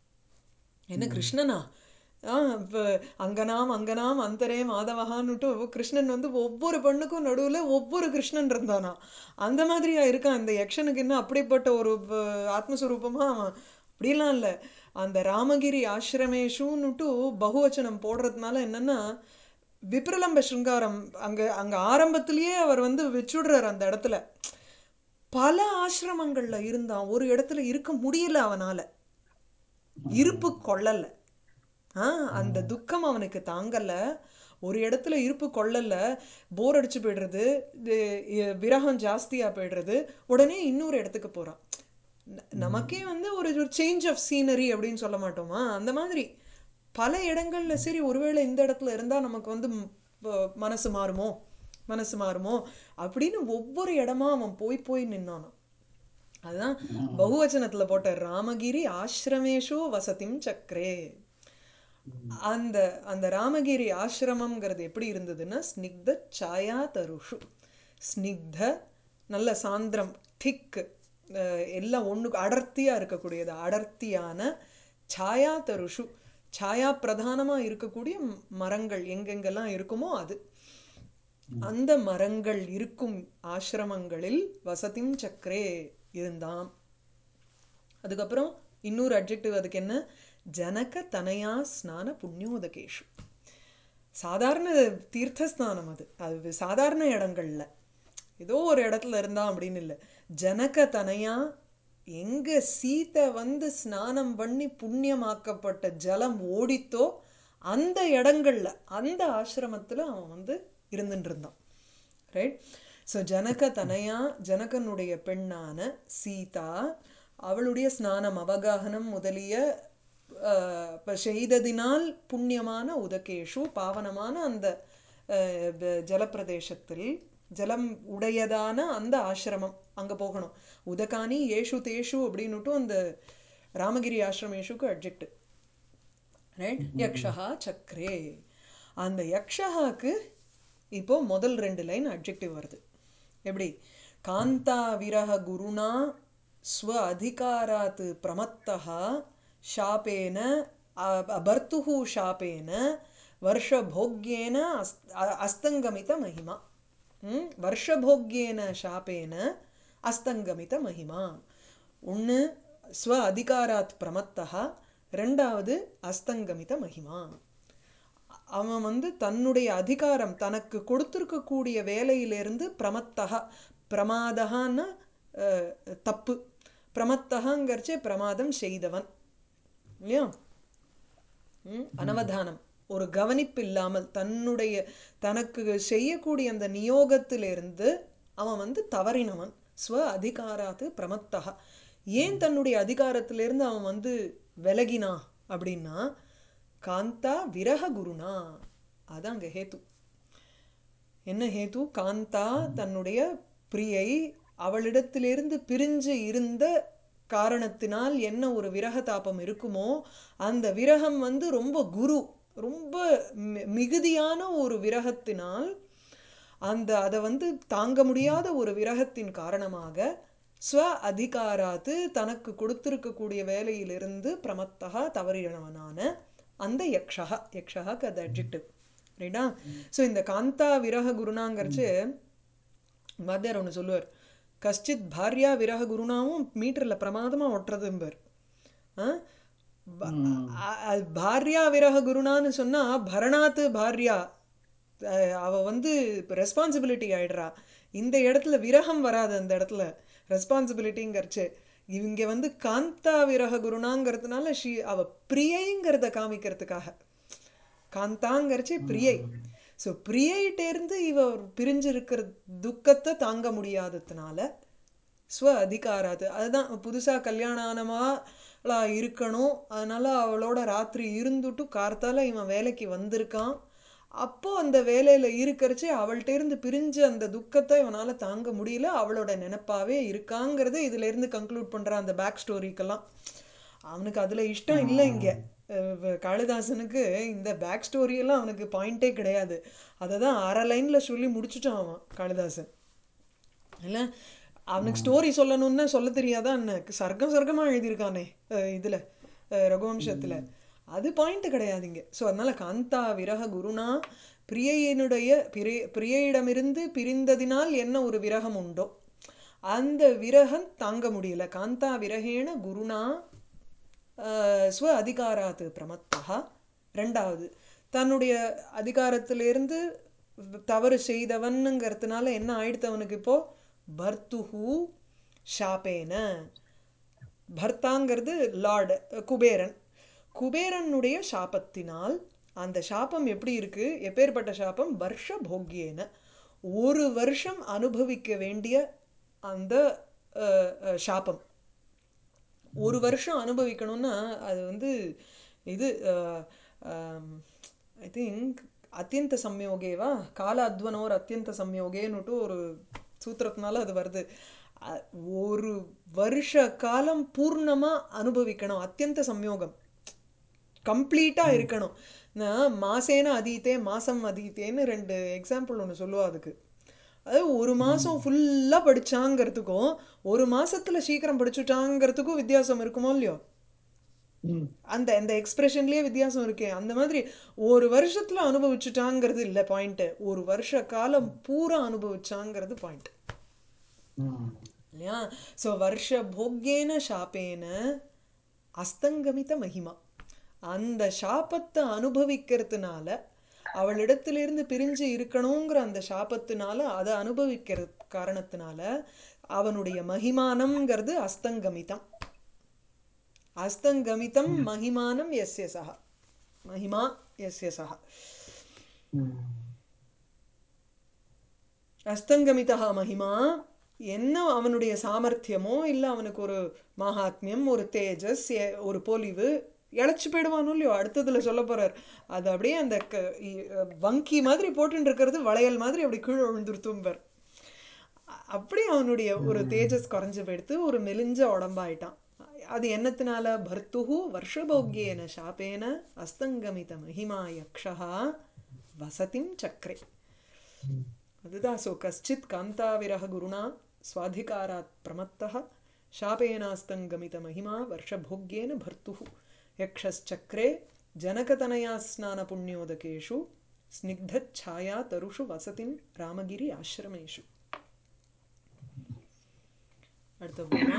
என்ன கிருஷ்ணனா? ஆ இப்போ அங்கனாம் அங்கனாம் அந்தரே மாதவகான்னுட்டு கிருஷ்ணன் வந்து ஒவ்வொரு பெண்ணுக்கும் நடுவில் ஒவ்வொரு கிருஷ்ணன் இருந்தானா? அந்த மாதிரியா இருக்கான் இந்த யக்ஷனுக்கு? என்ன அப்படிப்பட்ட ஒரு ஆத்மஸ்வரூபமா அவன்? அப்படிலாம் இல்லை. அந்த ராமகிரி ஆசிரமேஷுன்னுட்டு பகுவச்சனம் போடுறதுனால என்னன்னா விப்ரலம்ப சிருங்காரம் அங்கே அங்கே ஆரம்பத்திலேயே அவர் வந்து வச்சுடுறார். அந்த இடத்துல பல ஆசிரமங்கள்ல இருந்தான். ஒரு இடத்துல இருக்க முடியல அவனால, இருப்பு கொள்ளல. ஆ அந்த துக்கம் அவனுக்கு தாங்கல. ஒரு இடத்துல இருப்பு கொள்ளல, போர் அடிச்சு போயிடுறது, விரகம் ஜாஸ்தியா போயிடுறது. உடனே இன்னொரு இடத்துக்கு போறான். நமக்கே வந்து ஒரு சேஞ்ச் ஆஃப் சீனரி அப்படின்னு சொல்ல மாட்டோமா? அந்த மாதிரி பல இடங்கள்ல சரி ஒருவேளை இந்த இடத்துல இருந்தா நமக்கு வந்து மனசு மாறுமோ மனசு மாறுமோ அப்படின்னு ஒவ்வொரு இடமா அவன் போய் போய் நின்னான். அதுதான் பகுவச்சனத்துல போட்ட ராமகிரி ஆசிரமேஷு வசதிம் சக்கரே. அந்த அந்த ராமகிரி ஆசிரமம்ங்கிறது எப்படி இருந்ததுன்னா ஸ்னிக்த சாயா தருஷு. ஸ்னிக்த நல்ல சாந்திரம், திக், எல்லாம் ஒன்று அடர்த்தியா இருக்கக்கூடியது, அடர்த்தியான சாயா தருஷு, சாயா பிரதானமாக இருக்கக்கூடிய மரங்கள் எங்கெங்கெல்லாம் இருக்குமோ அது. அந்த மரங்கள் இருக்கும் ஆசிரமங்களில் வசதிம் சக்கரே இருந்தான். அதுக்கப்புறம் இன்னொரு அட்ஜெக்டிவ் அதுக்கு என்ன? ஜனக தனயா ஸ்நான புண்ணியோதகேஷு. சாதாரண தீர்த்தஸ்நானம் அது. அது சாதாரண இடங்கள்ல ஏதோ ஒரு இடத்துல இருந்தான் அப்படின்னு இல்லை. ஜனக தனயா, எங்க சீதை வந்து ஸ்நானம் பண்ணி புண்ணியமாக்கப்பட்ட ஜலம் ஓடித்தோ அந்த இடங்கள்ல அந்த ஆசிரமத்துல அவன் வந்து இருந்துட்டு இருந்தான். ரைட். ஸோ ஜனக தனயா, ஜனகனுடைய பெண்ணான சீதா, அவளுடைய ஸ்நானம் அவகாகனம் முதலிய செய்ததினால் புண்ணியமான உதகேஷு பாவனமான அந்த ஜலப்பிரதேசத்தில், ஜலம் உடையதான அந்த ஆசிரமம் அங்கே போகணும். உதகானி ஏஷு தேஷு அப்படின்னுட்டும் அந்த ராமகிரி ஆசிரமேஷுக்கு அட்ஜெக்டிவ். ரைட். யக்ஷா சக்கரே. அந்த யக்ஷாக்கு இப்போ முதல் ரெண்டு லைன் அட்ஜெக்டிவ் வருது. எப்படி? காந்தா விரக குருணா ஸ்வ அதிகாராத் பிரமத்தஹ ஷாபேன பர்த்துஹு ஷாபேன வருஷபோக்யேன அஸ்தங்கமித மகிமா. வருஷபோக்யேன ஷாபேன அஸ்தங்கமித மகிமா. ஒன்று ஸ்வ அதிகாராத் பிரமத்தஹ, ரெண்டாவது அஸ்தங்கமித மகிமா. அவன் வந்து தன்னுடைய அதிகாரம் தனக்கு கொடுத்துருக்கக்கூடிய வேலையிலிருந்து பிரமத்தகா, பிரமாதகான்னா தப்பு, பிரமத்தகாங்கிறச்சே பிரமாதம் செய்தவன் இல்லையா? அனவதானம், ஒரு கவனிப்பு இல்லாமல் தன்னுடைய தனக்கு செய்யக்கூடிய அந்த நியோகத்திலிருந்து அவன் வந்து தவறினவன். ஸ்வ அதிகாராத்து பிரமத்தகா. ஏன் தன்னுடைய அதிகாரத்திலிருந்து அவன் வந்து விலகினா அப்படின்னா காந்தா விரக குருணா. அதான் அங்கே ஹேத்து. என்ன ஹேத்து? காந்தா தன்னுடைய பிரியை அவளிடத்திலிருந்து பிரிஞ்சு இருந்த காரணத்தினால் என்ன ஒரு விரக தாபம் இருக்குமோ அந்த விரகம் வந்து ரொம்ப குரு, ரொம்ப மிகுதியான ஒரு விரகத்தினால் அந்த அதை வந்து தாங்க முடியாத ஒரு விரகத்தின் காரணமாக ஸ்வ அதிகாராத்து தனக்கு கொடுத்திருக்கக்கூடிய வேலையிலிருந்து பிரமத்தகா தவறினவனான அந்த யக்ஷகா யக்ஷகாக்கு அது அட்ஜெக்டிவ் ரைட்டா. ஸோ இந்த காந்தா விரக குருனாங்கிறச்சு வாத்தியார் ஒன்று சொல்லுவார், கஷ்டித் பாரியா விரக குருனாவும் மீட்டரில் பிரமாதமாக ஒட்டுறதும்பர். பாரியா விரக குருனான்னு சொன்னால் பரணாத்து பாரியா அவ வந்து ரெஸ்பான்சிபிலிட்டி ஆயிடுறா. இந்த இடத்துல விரகம் வராது, அந்த இடத்துல ரெஸ்பான்சிபிலிட்டிங்கிறச்சு. இவங்க வந்து காந்தா விரக குருனாங்கிறதுனால ஷீ அவ பிரியைங்கிறத காமிக்கிறதுக்காக காந்தாங்கிறச்சு பிரியை. ஸோ பிரியைட்டேருந்து இவ பிரிஞ்சிருக்கிற துக்கத்தை தாங்க முடியாததுனால ஸ்வ அதிகாராது, அதுதான் புதுசாக கல்யாணம் ஆனமா இருக்கணும், அதனால அவளோட ராத்திரி இருந்துட்டு கார்த்தால இவன் வேலைக்கு வந்திருக்கான். அப்போது அந்த வேலையில் இருக்கிறச்சு அவள்கிட்டேருந்து பிரிஞ்சு அந்த துக்கத்தை இவனால் தாங்க முடியல, அவளோட நினைப்பாவே இருக்காங்கிறத இதிலேருந்து கன்க்ளூட் பண்ணுறான் அந்த பேக் ஸ்டோரிக்கெல்லாம். அவனுக்கு அதில் இஷ்டம் இல்லை. இங்கே காளிதாசனுக்கு இந்த பேக் ஸ்டோரியெல்லாம் அவனுக்கு பாயிண்டே கிடையாது. அதை தான் அரை லைனில் சொல்லி முடிச்சுட்டான் அவன் காளிதாசன். இல்லை அவனுக்கு ஸ்டோரி சொல்லணும்னா சொல்ல தெரியாதான் என்ன, சர்க்கம் சர்க்கமாக எழுதியிருக்கானே இதில் ரகுவம்சத்தில், அது பாயிண்ட் கிடையாதுங்க. ஸோ அதனால் காந்தா விரக குருனா பிரியையினுடைய பிரிய பிரியையிடமிருந்து பிரிந்ததினால் என்ன ஒரு விரகம் உண்டோ அந்த விரகம் தாங்க முடியல. காந்தா விரகேன குருனா ஸ்வ அதிகாராத்து பிரமத்தா. ரெண்டாவது தன்னுடைய அதிகாரத்திலேருந்து தவறு செய்தவனுங்கிறதுனால என்ன ஆயிடுத்து அவனுக்கு இப்போ பர்த்துஹு ஷாப்பேன. பர்த்தாங்கிறது லார்டு குபேரன், குபேரனுடைய சாபத்தினால். அந்த சாபம் எப்படி இருக்கு, எப்பேற்பட்ட சாபம், வருஷ போக்கியேன ஒரு வருஷம் அனுபவிக்க வேண்டிய அந்த சாபம். ஒரு வருஷம் அனுபவிக்கணும்னா அது வந்து இது ஐ திங்க் அத்தியந்த சம்யோகேவா கால அத்வனோர் அத்தியந்த சம்யோகேன்னுட்டு ஒரு சூத்திரத்தினால அது வருது. ஒரு வருஷ காலம் பூர்ணமாக அனுபவிக்கணும், அத்தியந்த சம்யோகம் கம்ப்ளீட்டாக இருக்கணும். நான் மாசேன அதீத்தே மாசம் அதீத்தேன்னு ரெண்டு எக்ஸாம்பிள் ஒன்று சொல்லுவா அதுக்கு. அது ஒரு மாதம் ஃபுல்லாக படித்தாங்கிறதுக்கும் ஒரு மாதத்தில் சீக்கிரம் படிச்சுட்டாங்கிறதுக்கும் வித்தியாசம் இருக்குமோ இல்லையோ, அந்த அந்த எக்ஸ்பிரஷன்லேயே வித்தியாசம் இருக்கே. அந்த மாதிரி ஒரு வருஷத்தில் அனுபவிச்சுட்டாங்கிறது இல்லை பாயிண்ட்டு, ஒரு வருஷ காலம் பூரா அனுபவிச்சாங்கிறது பாயிண்ட் இல்லையா. ஸோ வருஷ போக்கியேன சாப்பேன அஸ்தங்கமித மகிமா, அந்த சாபத்தை அனுபவிக்கிறதுனால அவளிடத்திலிருந்து பிரிஞ்சு இருக்கணுங்கிற அந்த சாபத்தினால அதை அனுபவிக்கிற காரணத்தினால அவனுடைய மகிமானம்ங்கிறது அஸ்தங்கமிதம். அஸ்தங்கமிதம் மகிமானம் எஸ்ய சஹா, மகிமா எஸ்ய சஹா அஸ்தங்கமிதா மகிமா. என்ன அவனுடைய சாமர்த்தியமோ இல்லை அவனுக்கு ஒரு மகாத்மியம், ஒரு தேஜஸ், ஒரு பொலிவு, இழைச்சி போயிடுவானோ இல்லையோ அடுத்ததில் சொல்ல போகிறார். அது அப்படியே அந்த க வங்கி மாதிரி போட்டுன்னு இருக்கிறது வளையல் மாதிரி அப்படி கீழே விழுந்துருத்தும்பர். அப்படி அவனுடைய ஒரு தேஜஸ் குறைஞ்சு போயிடுத்து, ஒரு மெலிஞ்ச உடம்பாயிட்டான். அது என்னத்தினால, பர்த்துஹு வருஷபோக்கியேன சாப்பேன அஸ்தங்கமித மகிமா யக்ஷா வசதிம் சக்கரே. அதுதான். ஸோ கஷ்டித் காந்தாவிரக குருணா ஸ்வாதிகாராத் பிரமத்தः சாபேனாஸ்தங்கமித மகிமா வருஷபோக்கியேன பர்த்துஹு யக்ஷச்சக்ரே ஜனகதனயா ஸ்நான புண்ணியோதகேஷு ஸ்னிக்தச்ಛಾಯಾ தருஷு வசதிம் ராமகிரி ஆசிரமேஷு. அடுத்த போமா.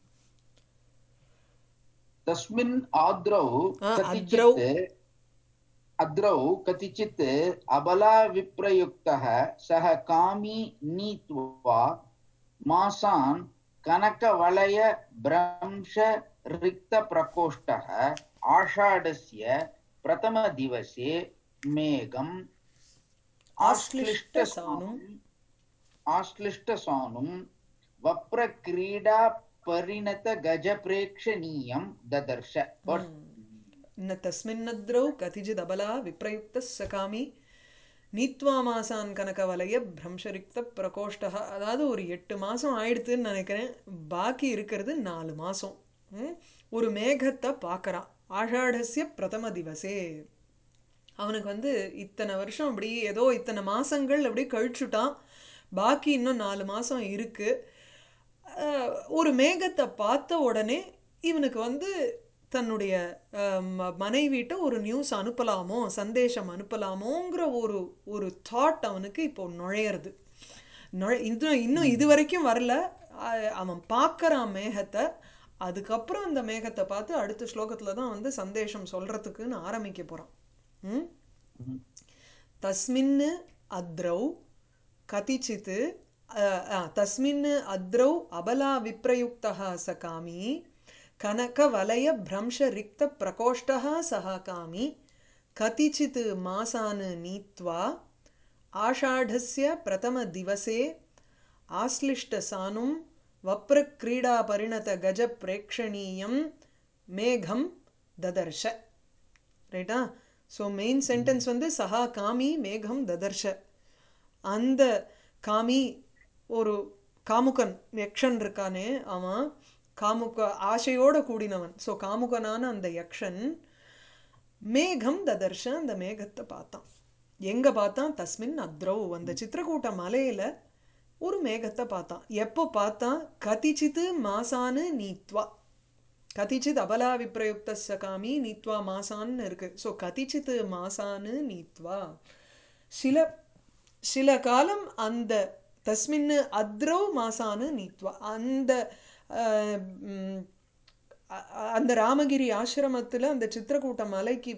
तस्मिन् आद्रौ அத்ரௌ कतिचित् अद्रौ कतिचित् अबला विप्रयुक्तः सः कामी नीत्वा मासान् कनकवलय भ्रंश रिक्तप्रकोष्ठः आषाढस्य प्रथमदिवसे मेघम् ஆஸ்லிஷ்டசானும் आश्लिष्टसानुं वप्रक्रीडा परिणत गजप्रेक्षणीयं ददर्श. न तस्मिन्नद्रौ कतिचित् अबला विप्रयुक्तः सकामी நீத்வா மாசான் கனகவலய பிரம்சரிக்த பிரகோஷ்டா. அதாவது ஒரு எட்டு மாதம் ஆயிடுத்துன்னு நினைக்கிறேன், பாக்கி இருக்கிறது நாலு மாதம். ஒரு மேகத்தை பார்க்குறான். ஆஷாடஸ்ய பிரதம திவசே, அவனுக்கு வந்து இத்தனை வருஷம் அப்படி ஏதோ இத்தனை மாசங்கள் அப்படி கழிச்சுட்டான், பாக்கி இன்னும் நாலு மாசம் இருக்கு. அஹ், ஒரு மேகத்தை பார்த்த உடனே இவனுக்கு வந்து தன்னுடைய அஹ், ம- மனைவிட்ட ஒரு நியூஸ் அனுப்பலாமோ, சந்தேஷம் அனுப்பலாமோங்கிற ஒரு ஒரு தாட் அவனுக்கு இப்போ நுழையிறது. நுழை இன்னும் இன்னும் இது வரைக்கும் வரல. அஹ், அவன் பார்க்கறான் மேகத்தை. அதுக்கப்புறம் அந்த மேகத்தை பார்த்து அடுத்த ஸ்லோகத்துல தான் வந்து சந்தேஷம் சொல்றதுக்குன்னு ஆரம்பிக்க போறான். ம் तस्मिन् अद्रौ कतिचित् अ, अ, तस्मिन् अद्रौ अबला विप्रयुक्तः स कामी कनकवलयभ्रंशरिक्तप्रकोष्ठः सः कामी कतिचित् मासान् नीत्वा आषाढस्य प्रथमदिवसे आश्लिष्टसानुं वप्रक्रीडापरिणतगजप्रेक्षणीयं मेघं ददर्श. ரைட்டா? ஸோ மெயின் சென்டென்ஸ் வந்து சஹா காமி மேகம் ததர்ஷ. அந்த காமி ஒரு காமுகன் யக்ஷன் இருக்கானே, அவன் காமுக ஆசையோட கூடினவன். ஸோ காமுகனான அந்த யக்ஷன் மேகம் ததர்ஷ, அந்த மேகத்தை பார்த்தான். எங்க பார்த்தான்? தஸ்மின் அத்ரௌ, அந்த சித்திரக்கூட்ட மலையில ஒரு மேகத்தை பார்த்தான். எப்போ பார்த்தான்? கதிச்சித்து மாசானு நீத்வா. கதிச்சித் அபலா விப்ரயுக்தஸ்ய காமி நீத்வா மாசான்னு இருக்கு. ஸோ கதிச்சித் மாசான்னு நீத்வா, சில சில காலம் அந்த தஸ்மின் அத்ரௌ மாசான்னு நீத்வா, அந்த அஹ், ம், அ- அ- அந்த ராமகிரி ஆசிரமத்தில் அந்த சித்திரக்கூட்ட மலைக்கு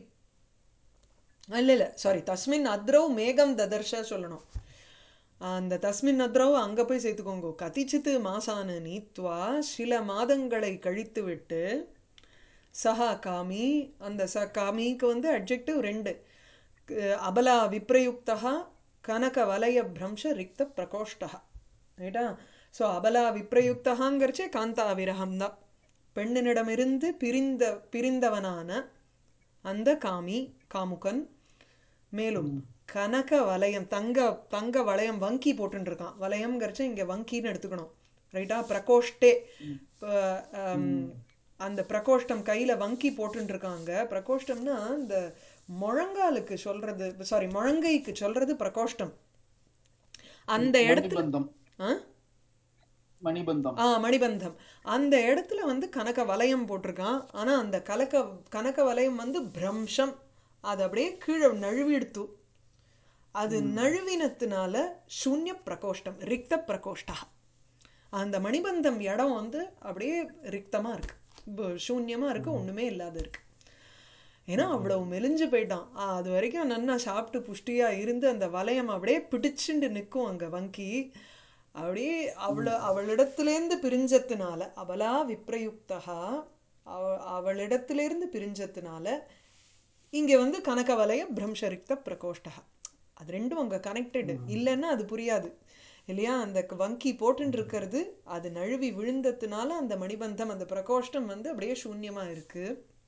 இல்லை இல்லை சாரி தஸ்மின் அத்ரௌ மேகம் ததர்ஷ சொல்லணும். அந்த தஸ்மின் அத்ரௌ அங்கே போய் சேர்த்துக்கோங்க. கதிச்சித்து மாசானு நீத்வா, சில மாதங்களை கழித்து விட்டு சஹா காமி, அந்த ச காமிக்கு வந்து அட்ஜெக்டிவ் ரெண்டு. க- அபலா விப்ரயுக்தா கனக வலய பிரம்ச ரிக்த பிரகோஷ்டா. ரைட்டா? ஸோ அபலா விப்ரயுக்தகாங்கிறச்சே காந்தா விரகம் தான். பெண்ணினிடமிருந்து பிரிந்த பிரிந்தவனான அந்த காமி காமுகன். மேலும் கனக வலயம், தங்க தங்க வளையம், வங்கி போட்டுருக்கான். வளையம்ங்கிறச்ச இங்கே வங்கின்னு எடுத்துக்கணும். ரைட்டா? பிரகோஷ்டே. இப்போ, ஆம், அந்த பிரகோஷ்டம் கையில் வங்கி போட்டுருக்காங்க. பிரகோஷ்டம்னா இந்த முழங்காலுக்கு சொல்றது, சாரி முழங்கைக்கு சொல்றது பிரகோஷ்டம். அந்த இடத்துல மணிபந்தம் ஆ மணிபந்தம் ஆ மணிபந்தம். அந்த இடத்துல வந்து கனக வலயம் போட்டிருக்கான். ஆனா அந்த கலக்க கனக வலயம் வந்து பிரம்சம், அது அப்படியே கீழே நழுவிடுத்து. அது நழுவினத்தினால சூன்ய பிரகோஷ்டம், ரிக்த பிரகோஷ்டா. அந்த மணிபந்தம் இடம் வந்து அப்படியே ரிக்தமா இருக்கு, ப- சூன்யமா இருக்கு, ஒண்ணுமே இல்லாத இருக்கு. ஏன்னா அவ்வளவு மெலிஞ்சு போயிட்டான். ஆ, அது வரைக்கும் நன்னா சாப்பிட்டு புஷ்டியா இருந்து அந்த வளையம் அப்படியே பிடிச்சுண்டு நிற்கும் அங்க வங்கி. அப்படியே அவள அவளிடத்திலேருந்து பிரிஞ்சத்தினால, அபலா விப்ரயுக்தகா, அவ அவளிடத்திலேருந்து பிரிஞ்சத்தினால இங்க வந்து கனக வலய பிரம்சரிக்த பிரகோஷ்டா. அது ரெண்டும் அங்க கனெக்டடு. இல்லைன்னா அது புரியாது இல்லையா? அந்த க- வங்கி போட்டுன்னு இருக்கிறது அது நழுவி விழுந்ததுனால அந்த மணிபந்தம், அந்த பிரகோஷ்டம் வந்து அப்படியே சூன்யமா இருக்கு.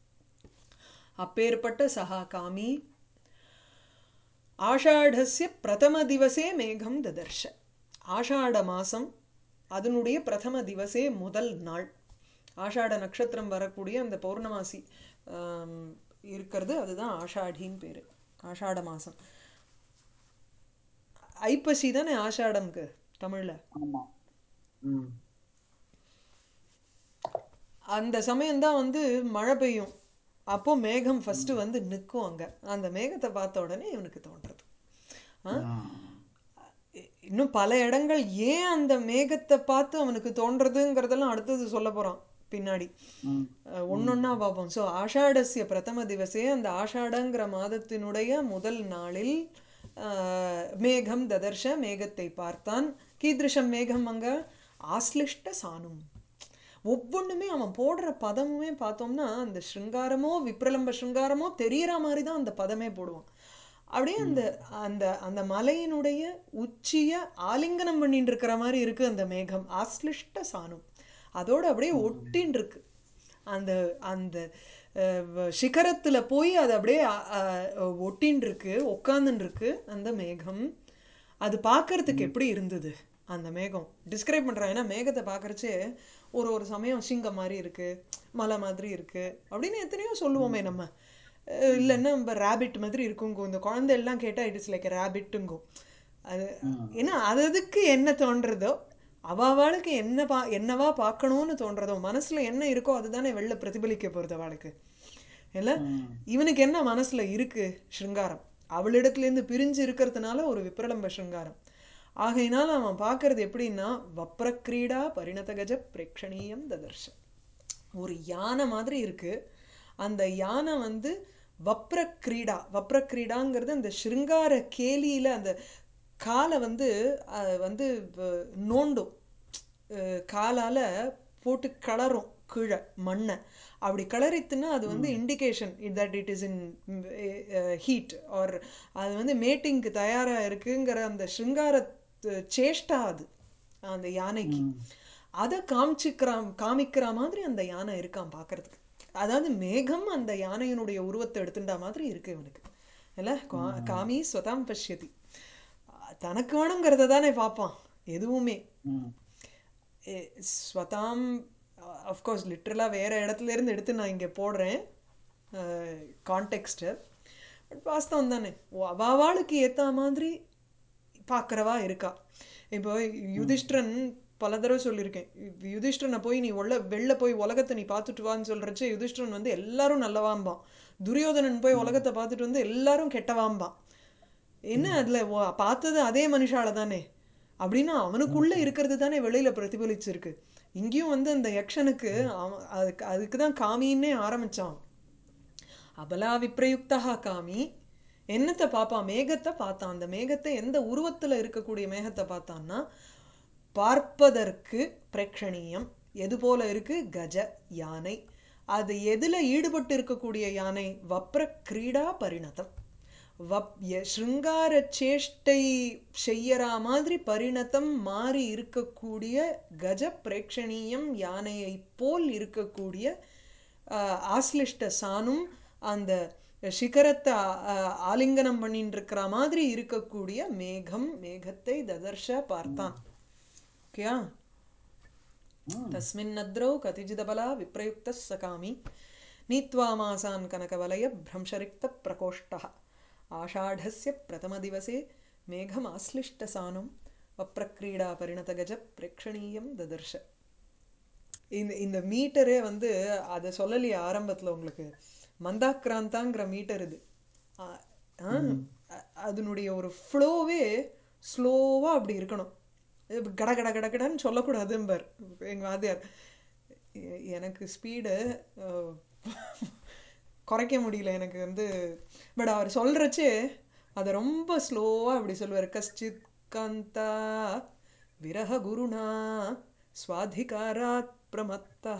அப்பேற்பட்ட சஹா காமி ஆஷாடஸ்ய பிரதம திவசே மேகம் ததர்ஷ. ஆஷாட மாசம் அதனுடைய பிரதம திவசே முதல் நாள். ஆஷாட நட்சத்திரம் வரக்கூடிய அந்த பௌர்ணமாசி ஆம், இருக்கிறது, அதுதான் ஆஷாடின்னு பேரு. ஆஷாட மாசம். ஐப்பசி தானே ஆஷாடம்க்கு தமிழ்ல. ஆமா. ம். அந்த சமயம்தான் வந்து மழை பெய்யும். அப்போ மேகம் ஃபர்ஸ்ட் வந்து நிற்கும் அங்க. அந்த மேகத்தை பார்த்த உடனே இவனுக்கு தோன்றது. ஆ? ஆ. இன்னும் பல இடங்கள் ஏன் அந்த மேகத்தை பார்த்து அவனுக்கு தோன்றதுங்கிறதெல்லாம் அடுத்தது சொல்ல போறான் பின்னாடி. ம். அஹ் ஒண்ணொண்ணா பார்ப்போம். ஸோ ஆஷாடஸ்ய பிரதம திவசே, அந்த ஆஷாடங்கிற மாதத்தினுடைய முதல் நாளில் அஹ், மேகம் ததர்ஷ, மேகத்தை பார்த்தான். கீதிருஷம் மேகம் அங்க ஆஸ்லிஷ்ட சானும். ஒவ்வொன்றுமே அவன் போடுற பதமுமே பார்த்தோம்னா அந்த ஸ்ருங்காரமோ விப்ரலம்ப ஸ்ருங்காரமோ தெரியற மாதிரி தான் அந்த பதமே போடுவான். அப்படியே அந்த அந்த அந்த மலையினுடைய உச்சிய ஆலிங்கனம் பண்ணிட்டு இருக்கிற மாதிரி இருக்கு அந்த மேகம். ஆஸ்லிஷ்ட சானும், அதோட அப்படியே ஒட்டின்னு இருக்கு. அந்த அந்த அஹ், வ- சிகரத்துல போய் அது அப்படியே அ- அ- ஒட்டின்னு இருக்கு, உட்காந்துன்னு இருக்கு அந்த மேகம். அது பார்க்கறதுக்கு எப்படி இருந்தது அந்த மேகம்? டிஸ்கிரைப் பண்றான். ஏன்னா மேகத்தை பார்க்கறச்சே ஒரு ஒரு சமயம் சிங்கம் மாதிரி இருக்கு, மலை மாதிரி இருக்கு அப்படின்னு எத்தனையோ சொல்லுவோமே நம்ம. இல்லைன்னா நம்ம ரேபிட் மாதிரி இருக்குங்கோ. இந்த குழந்தை எல்லாம் கேட்டால் இட் இஸ் லைக் ரேபிட்டுங்கோ. அது ஏன்னா அது அதுக்கு என்ன தோன்றதோ அவளுக்கு என்ன பா என்னவா பார்க்கணும்னு தோன்றதோ மனசில் என்ன இருக்கோ அதுதானே வெளில பிரதிபலிக்க போகிறது அவளுக்கு இல்லை. இவனுக்கு என்ன மனசில் இருக்குது ஸ்ருங்காரம், அவளிடத்துலேருந்து பிரிஞ்சு இருக்கிறதுனால ஒரு விப்ரலம்ப ஸ்ருங்காரம். ஆகையினால அவன் பார்க்கறது எப்படின்னா வப்ரக்ரீடா பரிணத கஜ பிரேக்ஷணீயம் ததர்ஷ. ஒரு யானை மாதிரி இருக்கு. அந்த யானை வந்து வப்ரக்ரீடா, வப்ரக்ரீடாங்கிறது அந்த ஸ்ருங்கார கேலியில் அந்த காலை வந்து வந்து நோண்டும், காலால் போட்டு கிளறும் கீழே மண்ணை. அப்படி கிளறித்துன்னா அது வந்து indication that it is in heat or அது வந்து மேட்டிங்க்கு தயாராக இருக்குங்கிற அந்த ஸ்ருங்கார சேஷ்டா அது அந்த யானைக்கு. அதை காமிச்சிக்கிற காமிக்கிற மாதிரி அந்த யானை இருக்கான் பார்க்கறதுக்கு. அதாவது மேகம் அந்த யானையினுடைய உருவத்தை எடுத்துட்டா மாதிரி இருக்கு இவனுக்கு இல்லை. காமி ஸ்வதாம் பஷ்யதி, தனக்கு வேணுங்கிறத தானே பார்ப்பான் எதுவுமே. ஸ்வதாம் அஃப்கோர்ஸ் லிட்ரலாக வேறு இடத்துல இருந்து எடுத்து நான் இங்கே போடுறேன் கான்டெக்ஸ்ட்டு. பட் வாஸ்தவம் தானே, அவாவாளுக்கு ஏற்ற மாதிரி பார்க்குறவா இருக்கா. இப்போ யுதிஷ்டிரன் பல தடவை சொல்லியிருக்கேன், யுதிஷ்டிரனை போய் நீ உள்ள வெளில போய் உலகத்தை நீ பார்த்துட்டு வான்னு சொல்கிறச்சே யுதிஷ்டிரன் வந்து எல்லாரும் நல்லவாம்பான், துரியோதனன் போய் உலகத்தை பார்த்துட்டு வந்து எல்லாரும் கெட்டவாம்பான். என்ன அதில் பார்த்தது அதே மனுஷால தானே அப்படின்னா அவனுக்குள்ளே இருக்கிறது தானே வெளியில் பிரதிபலிச்சிருக்கு. இங்கேயும் வந்து அந்த யக்ஷனுக்கு அவன் அதுக்கு அதுக்கு தான் காமின்னே ஆரம்பித்தான். அபலா விப்ரயுக்தா காமி என்னத்தை பார்ப்பான், மேகத்தை பார்த்தான். அந்த மேகத்தை எந்த உருவத்தில் இருக்கக்கூடிய மேகத்தை பார்த்தான்னா பார்ப்பதற்கு பிரேக்ஷணீயம் எது போல இருக்கு, கஜ யானை. அது எதில் ஈடுபட்டு இருக்கக்கூடிய யானை, வப்ர கிரீடா பரிணதம், வப் ஸ்ருங்கார சேஷ்டை செய்யற மாதிரி பரிணதம் மாறி இருக்கக்கூடிய கஜ பிரேக்ஷணீயம் யானையை போல் இருக்கக்கூடிய ஆஸ்லிஷ்ட சானும் அந்த சிகரத்தை ஆலிங்கனம் பண்ணிட்டு இருக்கிற மாதிரி இருக்கக்கூடிய மேகம், மேகத்தை ததர்ஷ பார்த்தான். ஓகேயா. தஸ்மின் நத்ரௌ கதிஜிதபலா விப்ரயுக்த சகாமி நீத்வா மாசான் கனகவலய பிரம்சரிக்த பிரகோஷ்டா ஆஷாಢஸ்ய பிரதம திவசே மேகம் ஆஸ்லிஷ்ட சானும் வப்ரக்ரீடா பரிணத கஜ பிரேக்ஷணீயம் ததர்ஷ. இந்த இந்த மீட்டரே வந்து அதை சொல்லலையே ஆரம்பத்தில் உங்களுக்கு, மந்தாக்ராந்தாங்கிற மீட்டர் இது. அதனுடைய ஒரு ஃப்ளோவே ஸ்லோவாக அப்படி இருக்கணும், கட கட கட கடன்னு சொல்லக்கூடாதும்பார் எங்கள் வாத்தியார். எனக்கு ஸ்பீடு குறைக்க முடியல எனக்கு வந்து, பட் அவர் சொல்கிறச்சே அதை ரொம்ப ஸ்லோவாக அப்படி சொல்லுவார். கஷ்டித் காந்தா விரஹ குருணா ஸ்வாதிகாராத் பிரமத்தா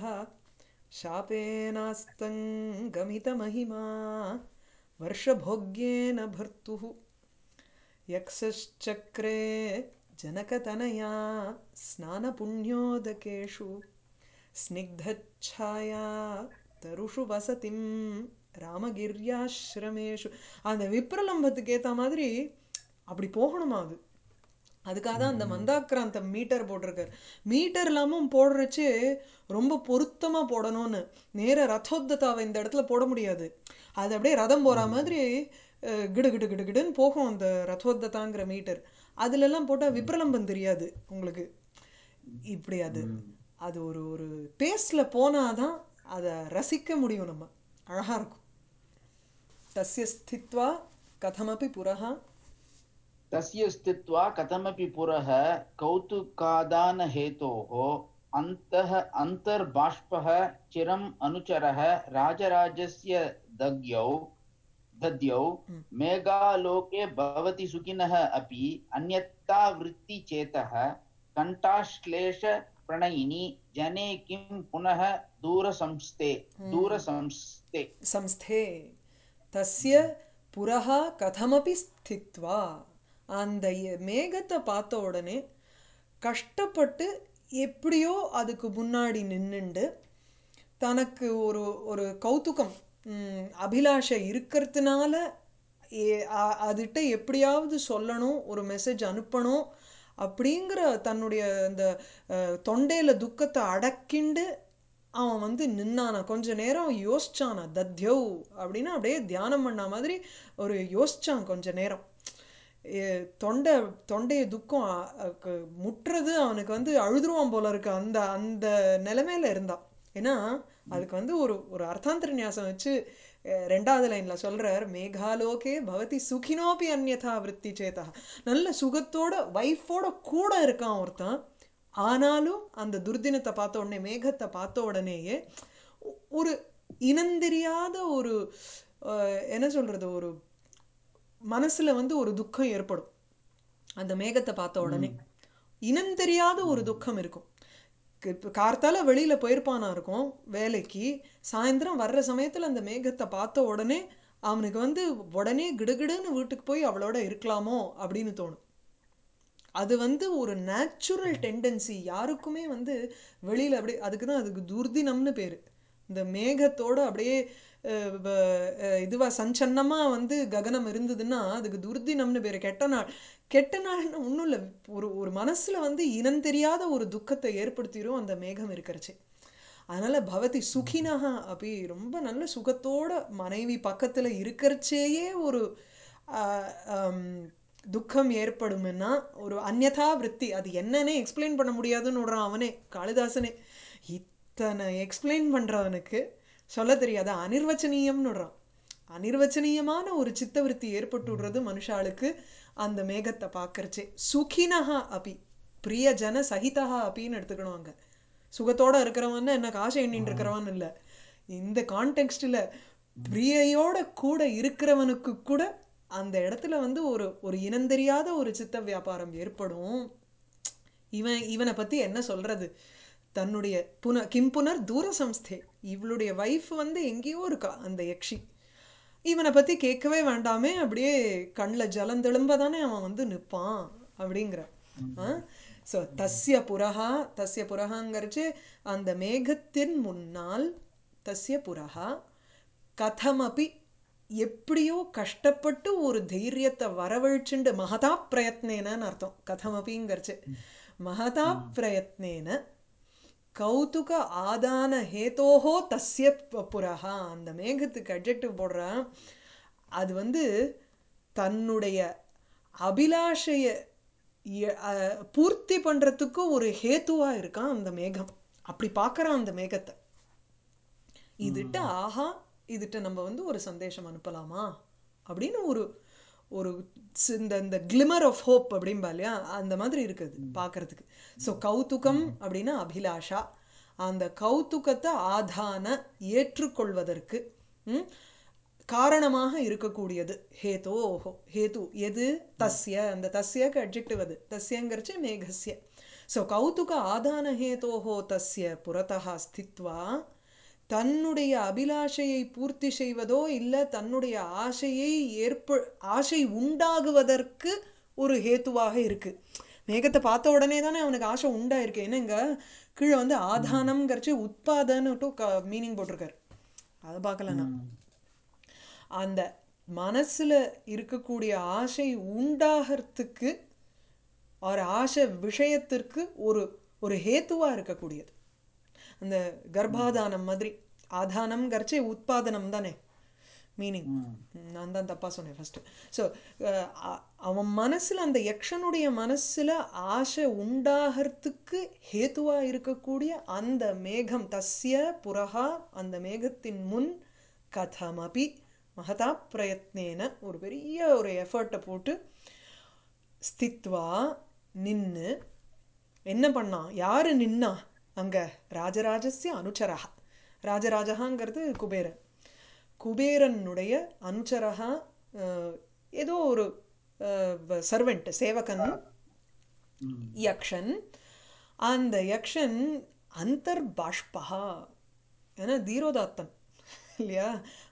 சாபேனாஸ்தங்கமித மகிமா வருஷபோக்யேன பர்த்துஹு யக்ஷச்சக்ரே ஜனகதனயா ஸ்நான புண்ணியோதகேஷு ஸ்னிக்தச்சாயா தருஷு வசதிம் ராமகிரியாஸ்ரமேஷு. அந்த விப்ரலம்பத்துக்கு ஏற்ற மாதிரி அப்படி போகணுமா அது. அதுக்காக தான் அந்த மந்தாக்ராந்த மீட்டர் போட்டிருக்கார். மீட்டர் இல்லாமல் போடுறச்சு ரொம்ப பொருத்தமாக போடணும்னு. நேர ரதோத்ததாவை இந்த இடத்துல போட முடியாது, அது அப்படியே ரதம் போகிற மாதிரி கிடு கிடு கிடு கிடுன்னு போகும் அந்த ரதோத்ததாங்கிற மீட்டர். அதுலெல்லாம் போட்டால் விப்ரலம்பம் தெரியாது உங்களுக்கு. இப்படி அது அது ஒரு ஒரு பேஸில் போனாதான் அதை ரசிக்க முடியும், நம்ம அழகாக இருக்கும். தஸ்ய ஸ்தித்வா கதமபி புரஹா तस्य स्थित्वा कथमपि पुरः कौतुकादान हेतोः अन्तः अन्तर्बाष्पः चिरम् अनुचरः राजराजस्य दग्यौ दद्यौ मेघालोके भवति सुखिनः अपि अन्यथा वृत्ति चेतः कण्ठाश्लेष प्रणयिनी जने किं पुनः दूरसंस्थे दूरसंस्थे संस्थे तस्य पुरः कथमपि स्थित्वा. அந்த மேகத்தை பார்த்த உடனே கஷ்டப்பட்டு எப்படியோ அதுக்கு முன்னாடி நின்றுண்டு தனக்கு ஒரு ஒரு கௌதுகம் அபிலாஷை இருக்கிறதுனால அதுகிட்ட எப்படியாவது சொல்லணும், ஒரு மெசேஜ் அனுப்பணும் அப்படிங்கிற தன்னுடைய அந்த தொண்டையில் துக்கத்தை அடக்கிண்டு அவன் வந்து நின்னானா, கொஞ்ச நேரம் யோசிச்சானா. தத்யௌ அப்படின்னா அப்படியே தியானம் பண்ண மாதிரி ஒரு யோசிச்சான் கொஞ்ச நேரம். எ- தொண்டை தொண்டைய துக்கம் அ- அ- க- முட்டுறது, அவனுக்கு வந்து அழுதுருவான் போல இருக்கு, அந்த அந்த நிலைமையில இருந்தான். ஏன்னா அதுக்கு வந்து ஒரு ஒரு அர்த்தாந்தர நியாசம் வச்சு அஹ், ரெண்டாவது லைன்ல சொல்றார், மேகாலோகே பவதி சுகினோபி அந்யதா விருத்தி சேதா. நல்ல சுகத்தோட வைஃபோட கூட இருக்கான் ஒருத்தன், ஆனாலும் அந்த துர்தினத்தை பார்த்த உடனே, மேகத்தை பார்த்த உடனேயே ஒ- ஒரு இனந்தெரியாத ஒரு அஹ், என்ன சொல்றது, ஒரு மனசுல வந்து ஒரு துக்கம் ஏற்படும் அந்த மேகத்தை பார்த்த உடனே. ம் இனம் தெரியாத ஒரு ம் துக்கம் இருக்கும். இப்போ கார்த்தால வெளியில போயிருப்பானா இருக்கும் வேலைக்கு, சாயந்தரம் வர்ற சமயத்துல அந்த மேகத்தை பார்த்த உடனே அவனுக்கு வந்து உடனே கிடுகிடுன்னு வீட்டுக்கு போய் அவளோட இருக்கலாமோ அப்படின்னு தோணும். அது வந்து ஒரு நேச்சுரல் டெண்டன்சி யாருக்குமே வந்து வெளியில அப்படியே, அதுக்கு தான் அதுக்கு துர்தினம்னு பேரு. இந்த மேகத்தோட அப்படியே அஹ், வ- அஹ், இதுவா சஞ்சன்னமா வந்து ககனம் இருந்ததுன்னா அதுக்கு துர்தினம்னு பேரு. கெட்ட நாள். கெட்ட நாள்னு ஒன்றும் இல்லை, ஒரு ஒரு மனசுல வந்து இனம் தெரியாத ஒரு துக்கத்தை ஏற்படுத்திடும் அந்த மேகம் இருக்கிறச்சு. அதனால பவதி சுகினஹா அப்படி ரொம்ப நல்ல சுகத்தோட மனைவி பக்கத்துல இருக்கிறச்சேயே ஒரு ஆஹ், ஆம், துக்கம் ஏற்படும்னா ஒரு அந்யதா விருத்தி. அது என்னன்னே எக்ஸ்பிளைன் பண்ண முடியாதுன்னு விடுறான் அவனே, காளிதாசனே. இத்தனை எக்ஸ்பிளைன் பண்றவனுக்கு சொல்ல தெரியாத அனிர்வச்சனீயம்னு விடுறான். அனிர்வச்சனீயமான ஒரு சித்தவிருத்தி ஏற்பட்டு விடுறது மனுஷாளுக்கு அந்த மேகத்தை பார்க்கறச்சே. சுகினஹா அப்பி பிரியஜன சகிதா அப்பின்னு எடுத்துக்கணும் அங்க. சுகத்தோட இருக்கிறவன் என்ன காசை எண்ணிட்டு இருக்கிறவன் இல்லை இந்த கான்டெக்ஸ்டில். பிரியையோட கூட இருக்கிறவனுக்கு கூட அந்த இடத்துல வந்து ஒரு ஒரு இனந்தெரியாத ஒரு சித்த வியாபாரம் ஏற்படும். இவன் இவனை பத்தி என்ன சொல்றது, தன்னுடைய புன கிம்புனர் தூர சம்ஸ்தே, இவளுடைய வைஃப் வந்து எங்கேயோ இருக்கா அந்த யக்ஷி, இவனை பத்தி கேட்கவே வேண்டாமே, அப்படியே கண்ணில் ஜலந்தெழும்ப தானே அவன் வந்து நிற்பான் அப்படிங்கிற. ஸோ தஸ்ய புரஹா, தஸ்ய புரஹாங்கிறச்சு அந்த மேகத்தின் முன்னால், தஸ்ய புரஹா கதமபி எப்படியோ கஷ்டப்பட்டு ஒரு தைரியத்தை வரவழைச்சுண்டு, மகதா பிரயத்னேனன்னு அர்த்தம் கதமபிங்கிறச்சு. மகதா பிரயத்னேன கௌதுக ஆதான ஹேதோஹோ தஸ்ய ப- புரஹா. அந்த மேகத்துக்கு அட்ஜெக்டிவ் போடுறான். அது வந்து தன்னுடைய அபிலாஷைய எ- அஹ், பூர்த்தி பண்றதுக்கு ஒரு ஹேத்துவா இருக்கான் அந்த மேகம். அப்படி பார்க்கறான் அந்த மேகத்தை. இதுட்ட ஆஹா, இதுட்ட நம்ம வந்து ஒரு சந்தேஷம் அனுப்பலாமா அப்படின்னு ஒரு ஒரு சி- இந்த இந்த கிளிமர் ஆஃப் ஹோப் அப்படின்பா இல்லையா, அந்த மாதிரி இருக்குது பார்க்கறதுக்கு. ஸோ கௌதுகம் அப்படின்னா அபிலாஷா, அந்த கௌதுகத்தை ஆதான ஏற்றுக்கொள்வதற்கு ம், காரணமாக இருக்கக்கூடியது ஹேதோ. ஓஹோ ஹேது எது, தஸ்ய, அந்த தஸ்யக்கு அட்ஜெக்டிவ் அது, தஸ்யங்கிறச்சு மேகஸ்ய. ஸோ கௌதுக ஆதான ஹேதோஹோ தஸ்ய புரதா ஸ்தித்வா, தன்னுடைய அபிலாஷையை பூர்த்தி செய்வதோ இல்லை தன்னுடைய ஆசையை ஏற்ப ஆசை உண்டாகுவதற்கு ஒரு ஹேத்துவாக இருக்கு. மேகத்தை பார்த்த உடனே தானே அவனுக்கு ஆசை உண்டாயிருக்கு. ஏன்னா இங்க கீழே வந்து ஆதானம்ங்கிறச்சு உத்பாதன்னு க மீனிங் போட்டிருக்காரு, அதை பார்க்கலண்ணா. அந்த மனசுல இருக்கக்கூடிய ஆசை உண்டாகிறதுக்கு ஒரு ஆசை விஷயத்திற்கு ஒரு ஒரு ஹேத்துவா இருக்கக்கூடியது அந்த கர்ப்பாதானம் மாதிரி. ஆதானம் கர்ச்சே உத்பாதனம் தானே மீனிங். நான் தான் தப்பா சொன்னேன் ஃபர்ஸ்ட். ஸோ அவன் மனசுல, அந்த யக்ஷனுடைய மனசுல ஆசை உண்டாகிறதுக்கு ஹேத்துவா இருக்கக்கூடிய அந்த மேகம், தஸ்ய புரஹா, அந்த மேகத்தின் முன் கதமபி மகதா பிரயத்னேன ஒரு பெரிய ஒரு எஃபர்ட்டை போட்டு ஸ்தித்வா நின்னு என்ன பண்ணான், யாரு நின்னா அங்க, ராஜராஜஸ்ய அனுச்சரா. ராஜராஜகாங்கிறது குபேரன், குபேரனுடைய அனுச்சரகா, அஹ், ஏதோ ஒரு சர்வெண்ட், சேவகன் யக்ஷன். அந்த யக்ஷன் அந்தர் பாஷ்பா, ஏன்னா தீரோதாத்தன் இல்லையா,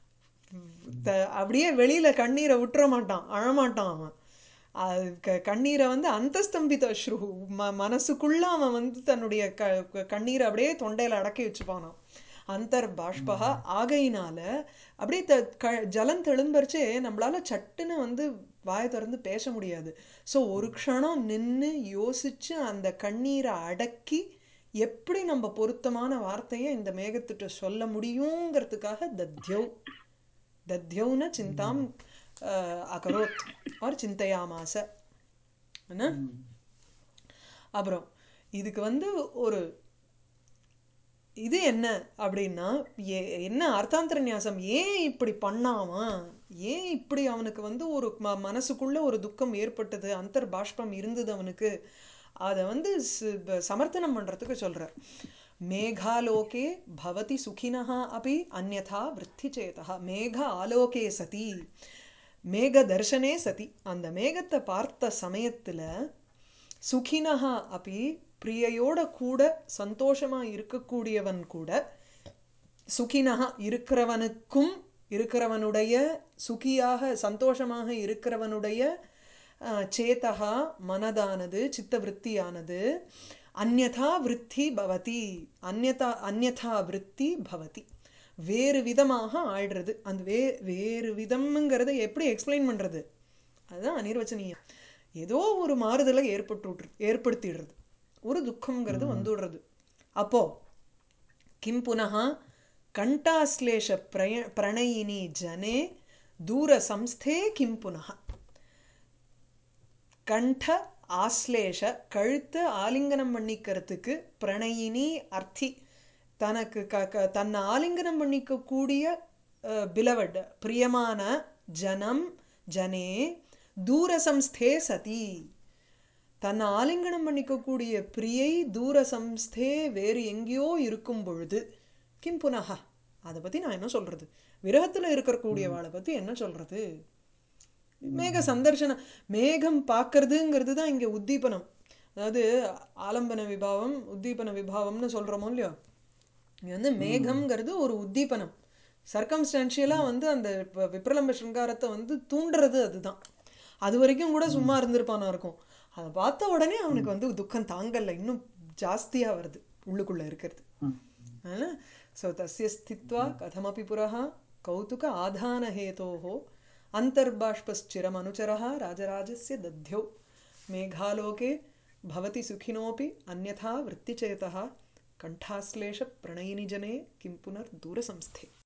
த- அப்படியே வெளியில கண்ணீரை விட்டுற மாட்டான், அழமாட்டான் அவன். அது க கண்ணீரை வந்து அந்தஸ்தம்பித அஸ்ரு, ம மனசுக்குள்ள அவன் வந்து தன்னுடைய க க- கண்ணீரை அப்படியே தொண்டையில அடக்கி வச்சுப்பானான். அந்தர் பாஷ்பா ஆகையினால அப்படியே த க ஜலம் தெளும்பரிச்சே நம்மளால சட்டுன்னு வந்து வாயை திறந்து பேச முடியாது. ஸோ ஒரு க்ஷணம் நின்று யோசிச்சு அந்த கண்ணீரை அடக்கி எப்படி நம்ம பொருத்தமான வார்த்தையை இந்த மேகத்திட்ட சொல்ல முடியுங்கிறதுக்காக தத்யௌ தத்யௌன சிந்தாம் அஹ், அகரோத் ஆர் சிந்தையாமாச. என்ன அப்புறம் இதுக்கு வந்து ஒரு இது என்ன அப்படின்னா, ஏ- என்ன அர்த்தாந்தர நியாசம், ஏன் இப்படி பண்ணாமா, ஏன் இப்படி அவனுக்கு வந்து ஒரு ம மனசுக்குள்ள ஒரு துக்கம் ஏற்பட்டது, அந்தர் பாஷ்பம் இருந்தது அவனுக்கு, அதை வந்து ச- ப- சமர்த்தனம் பண்றதுக்கு சொல்றார். மேகாலோகே பவதி சுகினஹ அபி அந்யதா விருத்தி சேதா. மேக ஆலோகே சதி, மேக தர்ஷனே சதி, அந்த மேகத்தை பார்த்த சமயத்துல சுகினஹா அப்படி பிரியையோட கூட சந்தோஷமா இருக்கக்கூடியவன் கூட, சுகினஹா இருக்கிறவனுக்கும் இருக்கிறவனுடைய சுகியாக சந்தோஷமாக இருக்கிறவனுடைய அஹ், சேதகா மனதானது சித்தவிருத்தியானது அந்யதா விருத்தி பவதி, அந்யதா அந்யதா விருத்தி பவதி, வேறு விதமாக ஆயிடுறது. அந்த வே வேறு விதம்ங்கிறத எப்படி எக்ஸ்பிளைன் பண்றது, அதுதான் அனிர்வச்சனீயம். ஏதோ ஒரு மாறுதலை ஏற்பட்டு ஏற்படுத்திடுறது, ஒரு துக்கம்ங்கிறது வந்துடுறது. அப்போ கிம் புனः கண்டாஸ்லேஷ பிரய பிரணயினி ஜனே தூர சம்ஸ்தே கிம் புனः. கண்ட ஆஸ்லேஷ கழுத்து ஆலிங்கனம் பண்ணிக்கிறதுக்கு, பிரணயினி அர்த்தி தனக்கு க க தன்னை ஆலிங்கனம் பண்ணிக்க கூடிய பிலவட் பிரியமான ஜனம் ஜனே தூரசம்ஸ்தே சதி, தன்னை ஆலிங்கனம் பண்ணிக்கக்கூடிய பிரியை தூரசம்ஸ்தே வேறு எங்கேயோ இருக்கும் பொழுது கிம் புனஹா, அதை பற்றி நான் என்ன சொல்கிறது, விரகத்தில் இருக்கக்கூடியவாளை பற்றி என்ன சொல்கிறது. மேக சந்தர்ஷனம், மேகம் பார்க்கறதுங்கிறது தான் இங்கே உத்தீபனம். அதாவது ஆலம்பன விபாவம் உத்தீபன விபாவம்னு சொல்கிறோமோ இல்லையோ, இங்கே வந்து மேகம்ங்கிறது ஒரு உத்தீபனம். சர்க்கம்ஸ்டான்ஷியலாக வந்து அந்த இப்ப விப்ரலம்ப சிருங்காரத்தை வந்து தூண்டுறது அதுதான். அது வரைக்கும் கூட சும்மா இருந்திருப்பானா இருக்கும், அதை பார்த்த உடனே அவனுக்கு வந்து துக்கம் தாங்கல, இன்னும் ஜாஸ்தியாக வருது உள்ளுக்குள்ளே இருக்கிறது. அதனால் ஸோ தஸ்ய ஸ்தித்வா கதமபி புரः கௌதுக ஆதானஹேதோः அந்தர்பாஷ்பஸ்சிரம் அனுச்சரः ராஜராஜஸ்ய தத்யௌ மேகாலோகே பவதி சுகினோபி அந்யதா விருத்திச்சேதः கண்டாஸ்லேஷ பிரணயினி ஜனே கிம் புனர் தூரசம்ஸ்தே.